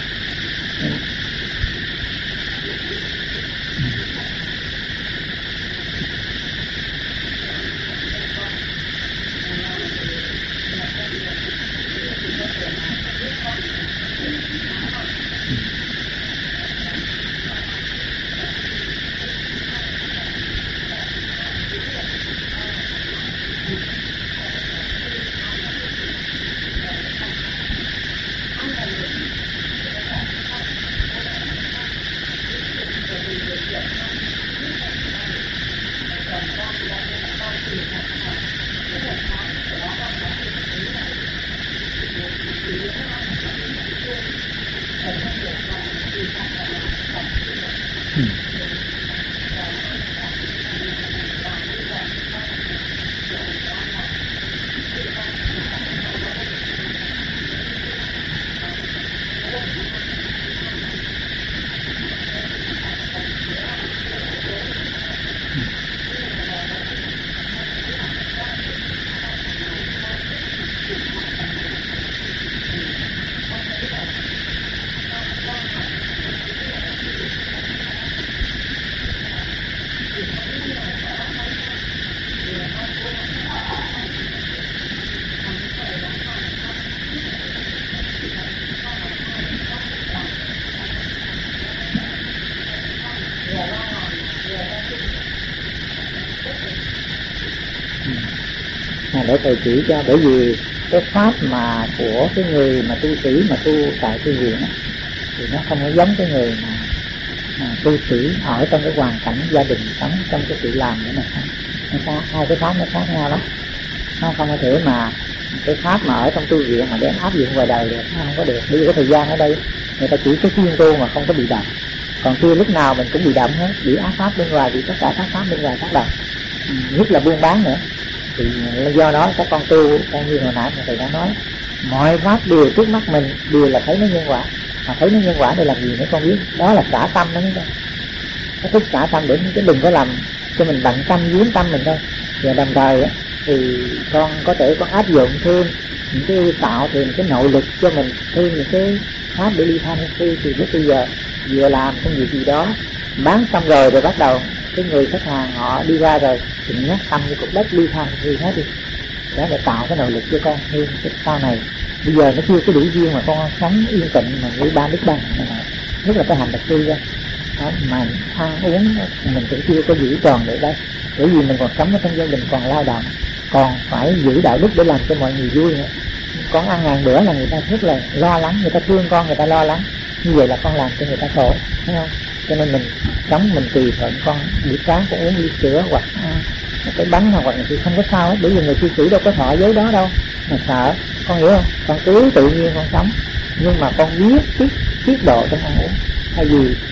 S1: Để thầy chỉ cho, bởi vì cái pháp mà của cái người mà tu sĩ mà tu tại tu viện thì nó không có giống cái người mà, mà tu sĩ ở trong cái hoàn cảnh gia đình sống trong cái sự làm nữa này không. Nó khác, hai cái pháp nó khác nhau lắm. Nó không có thể mà cái pháp mà ở trong tu viện mà đem áp dụng ngoài đời được, nó không có được. Bởi vì cái thời gian ở đây người ta chỉ cái chuyên tu mà không có bị động, còn kia lúc nào mình cũng bị động hết, bị ác pháp bên ngoài, bị tất cả các pháp bên ngoài tác động, nhất là buôn bán nữa. Thì do đó các con tu, con như hồi nãy thầy đã nói, mọi pháp đều trước mắt mình đều là thấy nó nhân quả, mà thấy nó nhân quả để làm gì nữa con biết, đó là xả tâm đó. Cái thức xả tâm để chứ đừng có làm cho mình bận tâm dướng tâm mình thôi. Và đồng thời thì con có thể con áp dụng thêm những cái tạo thêm cái nội lực cho mình, thêm những cái pháp để ly tham si. Thì lúc bây giờ vừa làm công việc gì đó bán xong rồi rồi bắt đầu cái người khách hàng họ đi ra rồi thì nhắc tâm như cục đất ly tham si hết đi, đó để tạo cái nội lực cho con thêm cái sau này. Bây giờ nó chưa có đủ duyên mà con sống yên tĩnh mà như ba đức bằng, nhất là cái hành đặc sư ra đó, mà ăn uống mình cũng chưa có giữ tròn được đây, bởi vì mình còn sống ở trong gia đình, còn lao động, còn phải giữ đạo đức để làm cho mọi người vui nữa. Con ăn ngàn bữa là người ta rất là lo lắng, người ta thương con, người ta lo lắng, như vậy là con làm cho người ta khổ, thấy không? Cho nên mình sống mình tùy thuận. Con buổi sáng con uống ly sữa hoặc ăn một cái bánh hoặc là không có sao hết, bởi vì người cư sĩ đâu có thọ giới đó đâu mà sợ, con hiểu không? Con cứ tự nhiên con sống, nhưng mà con biết tiết tiết độ trong ăn uống, thay vì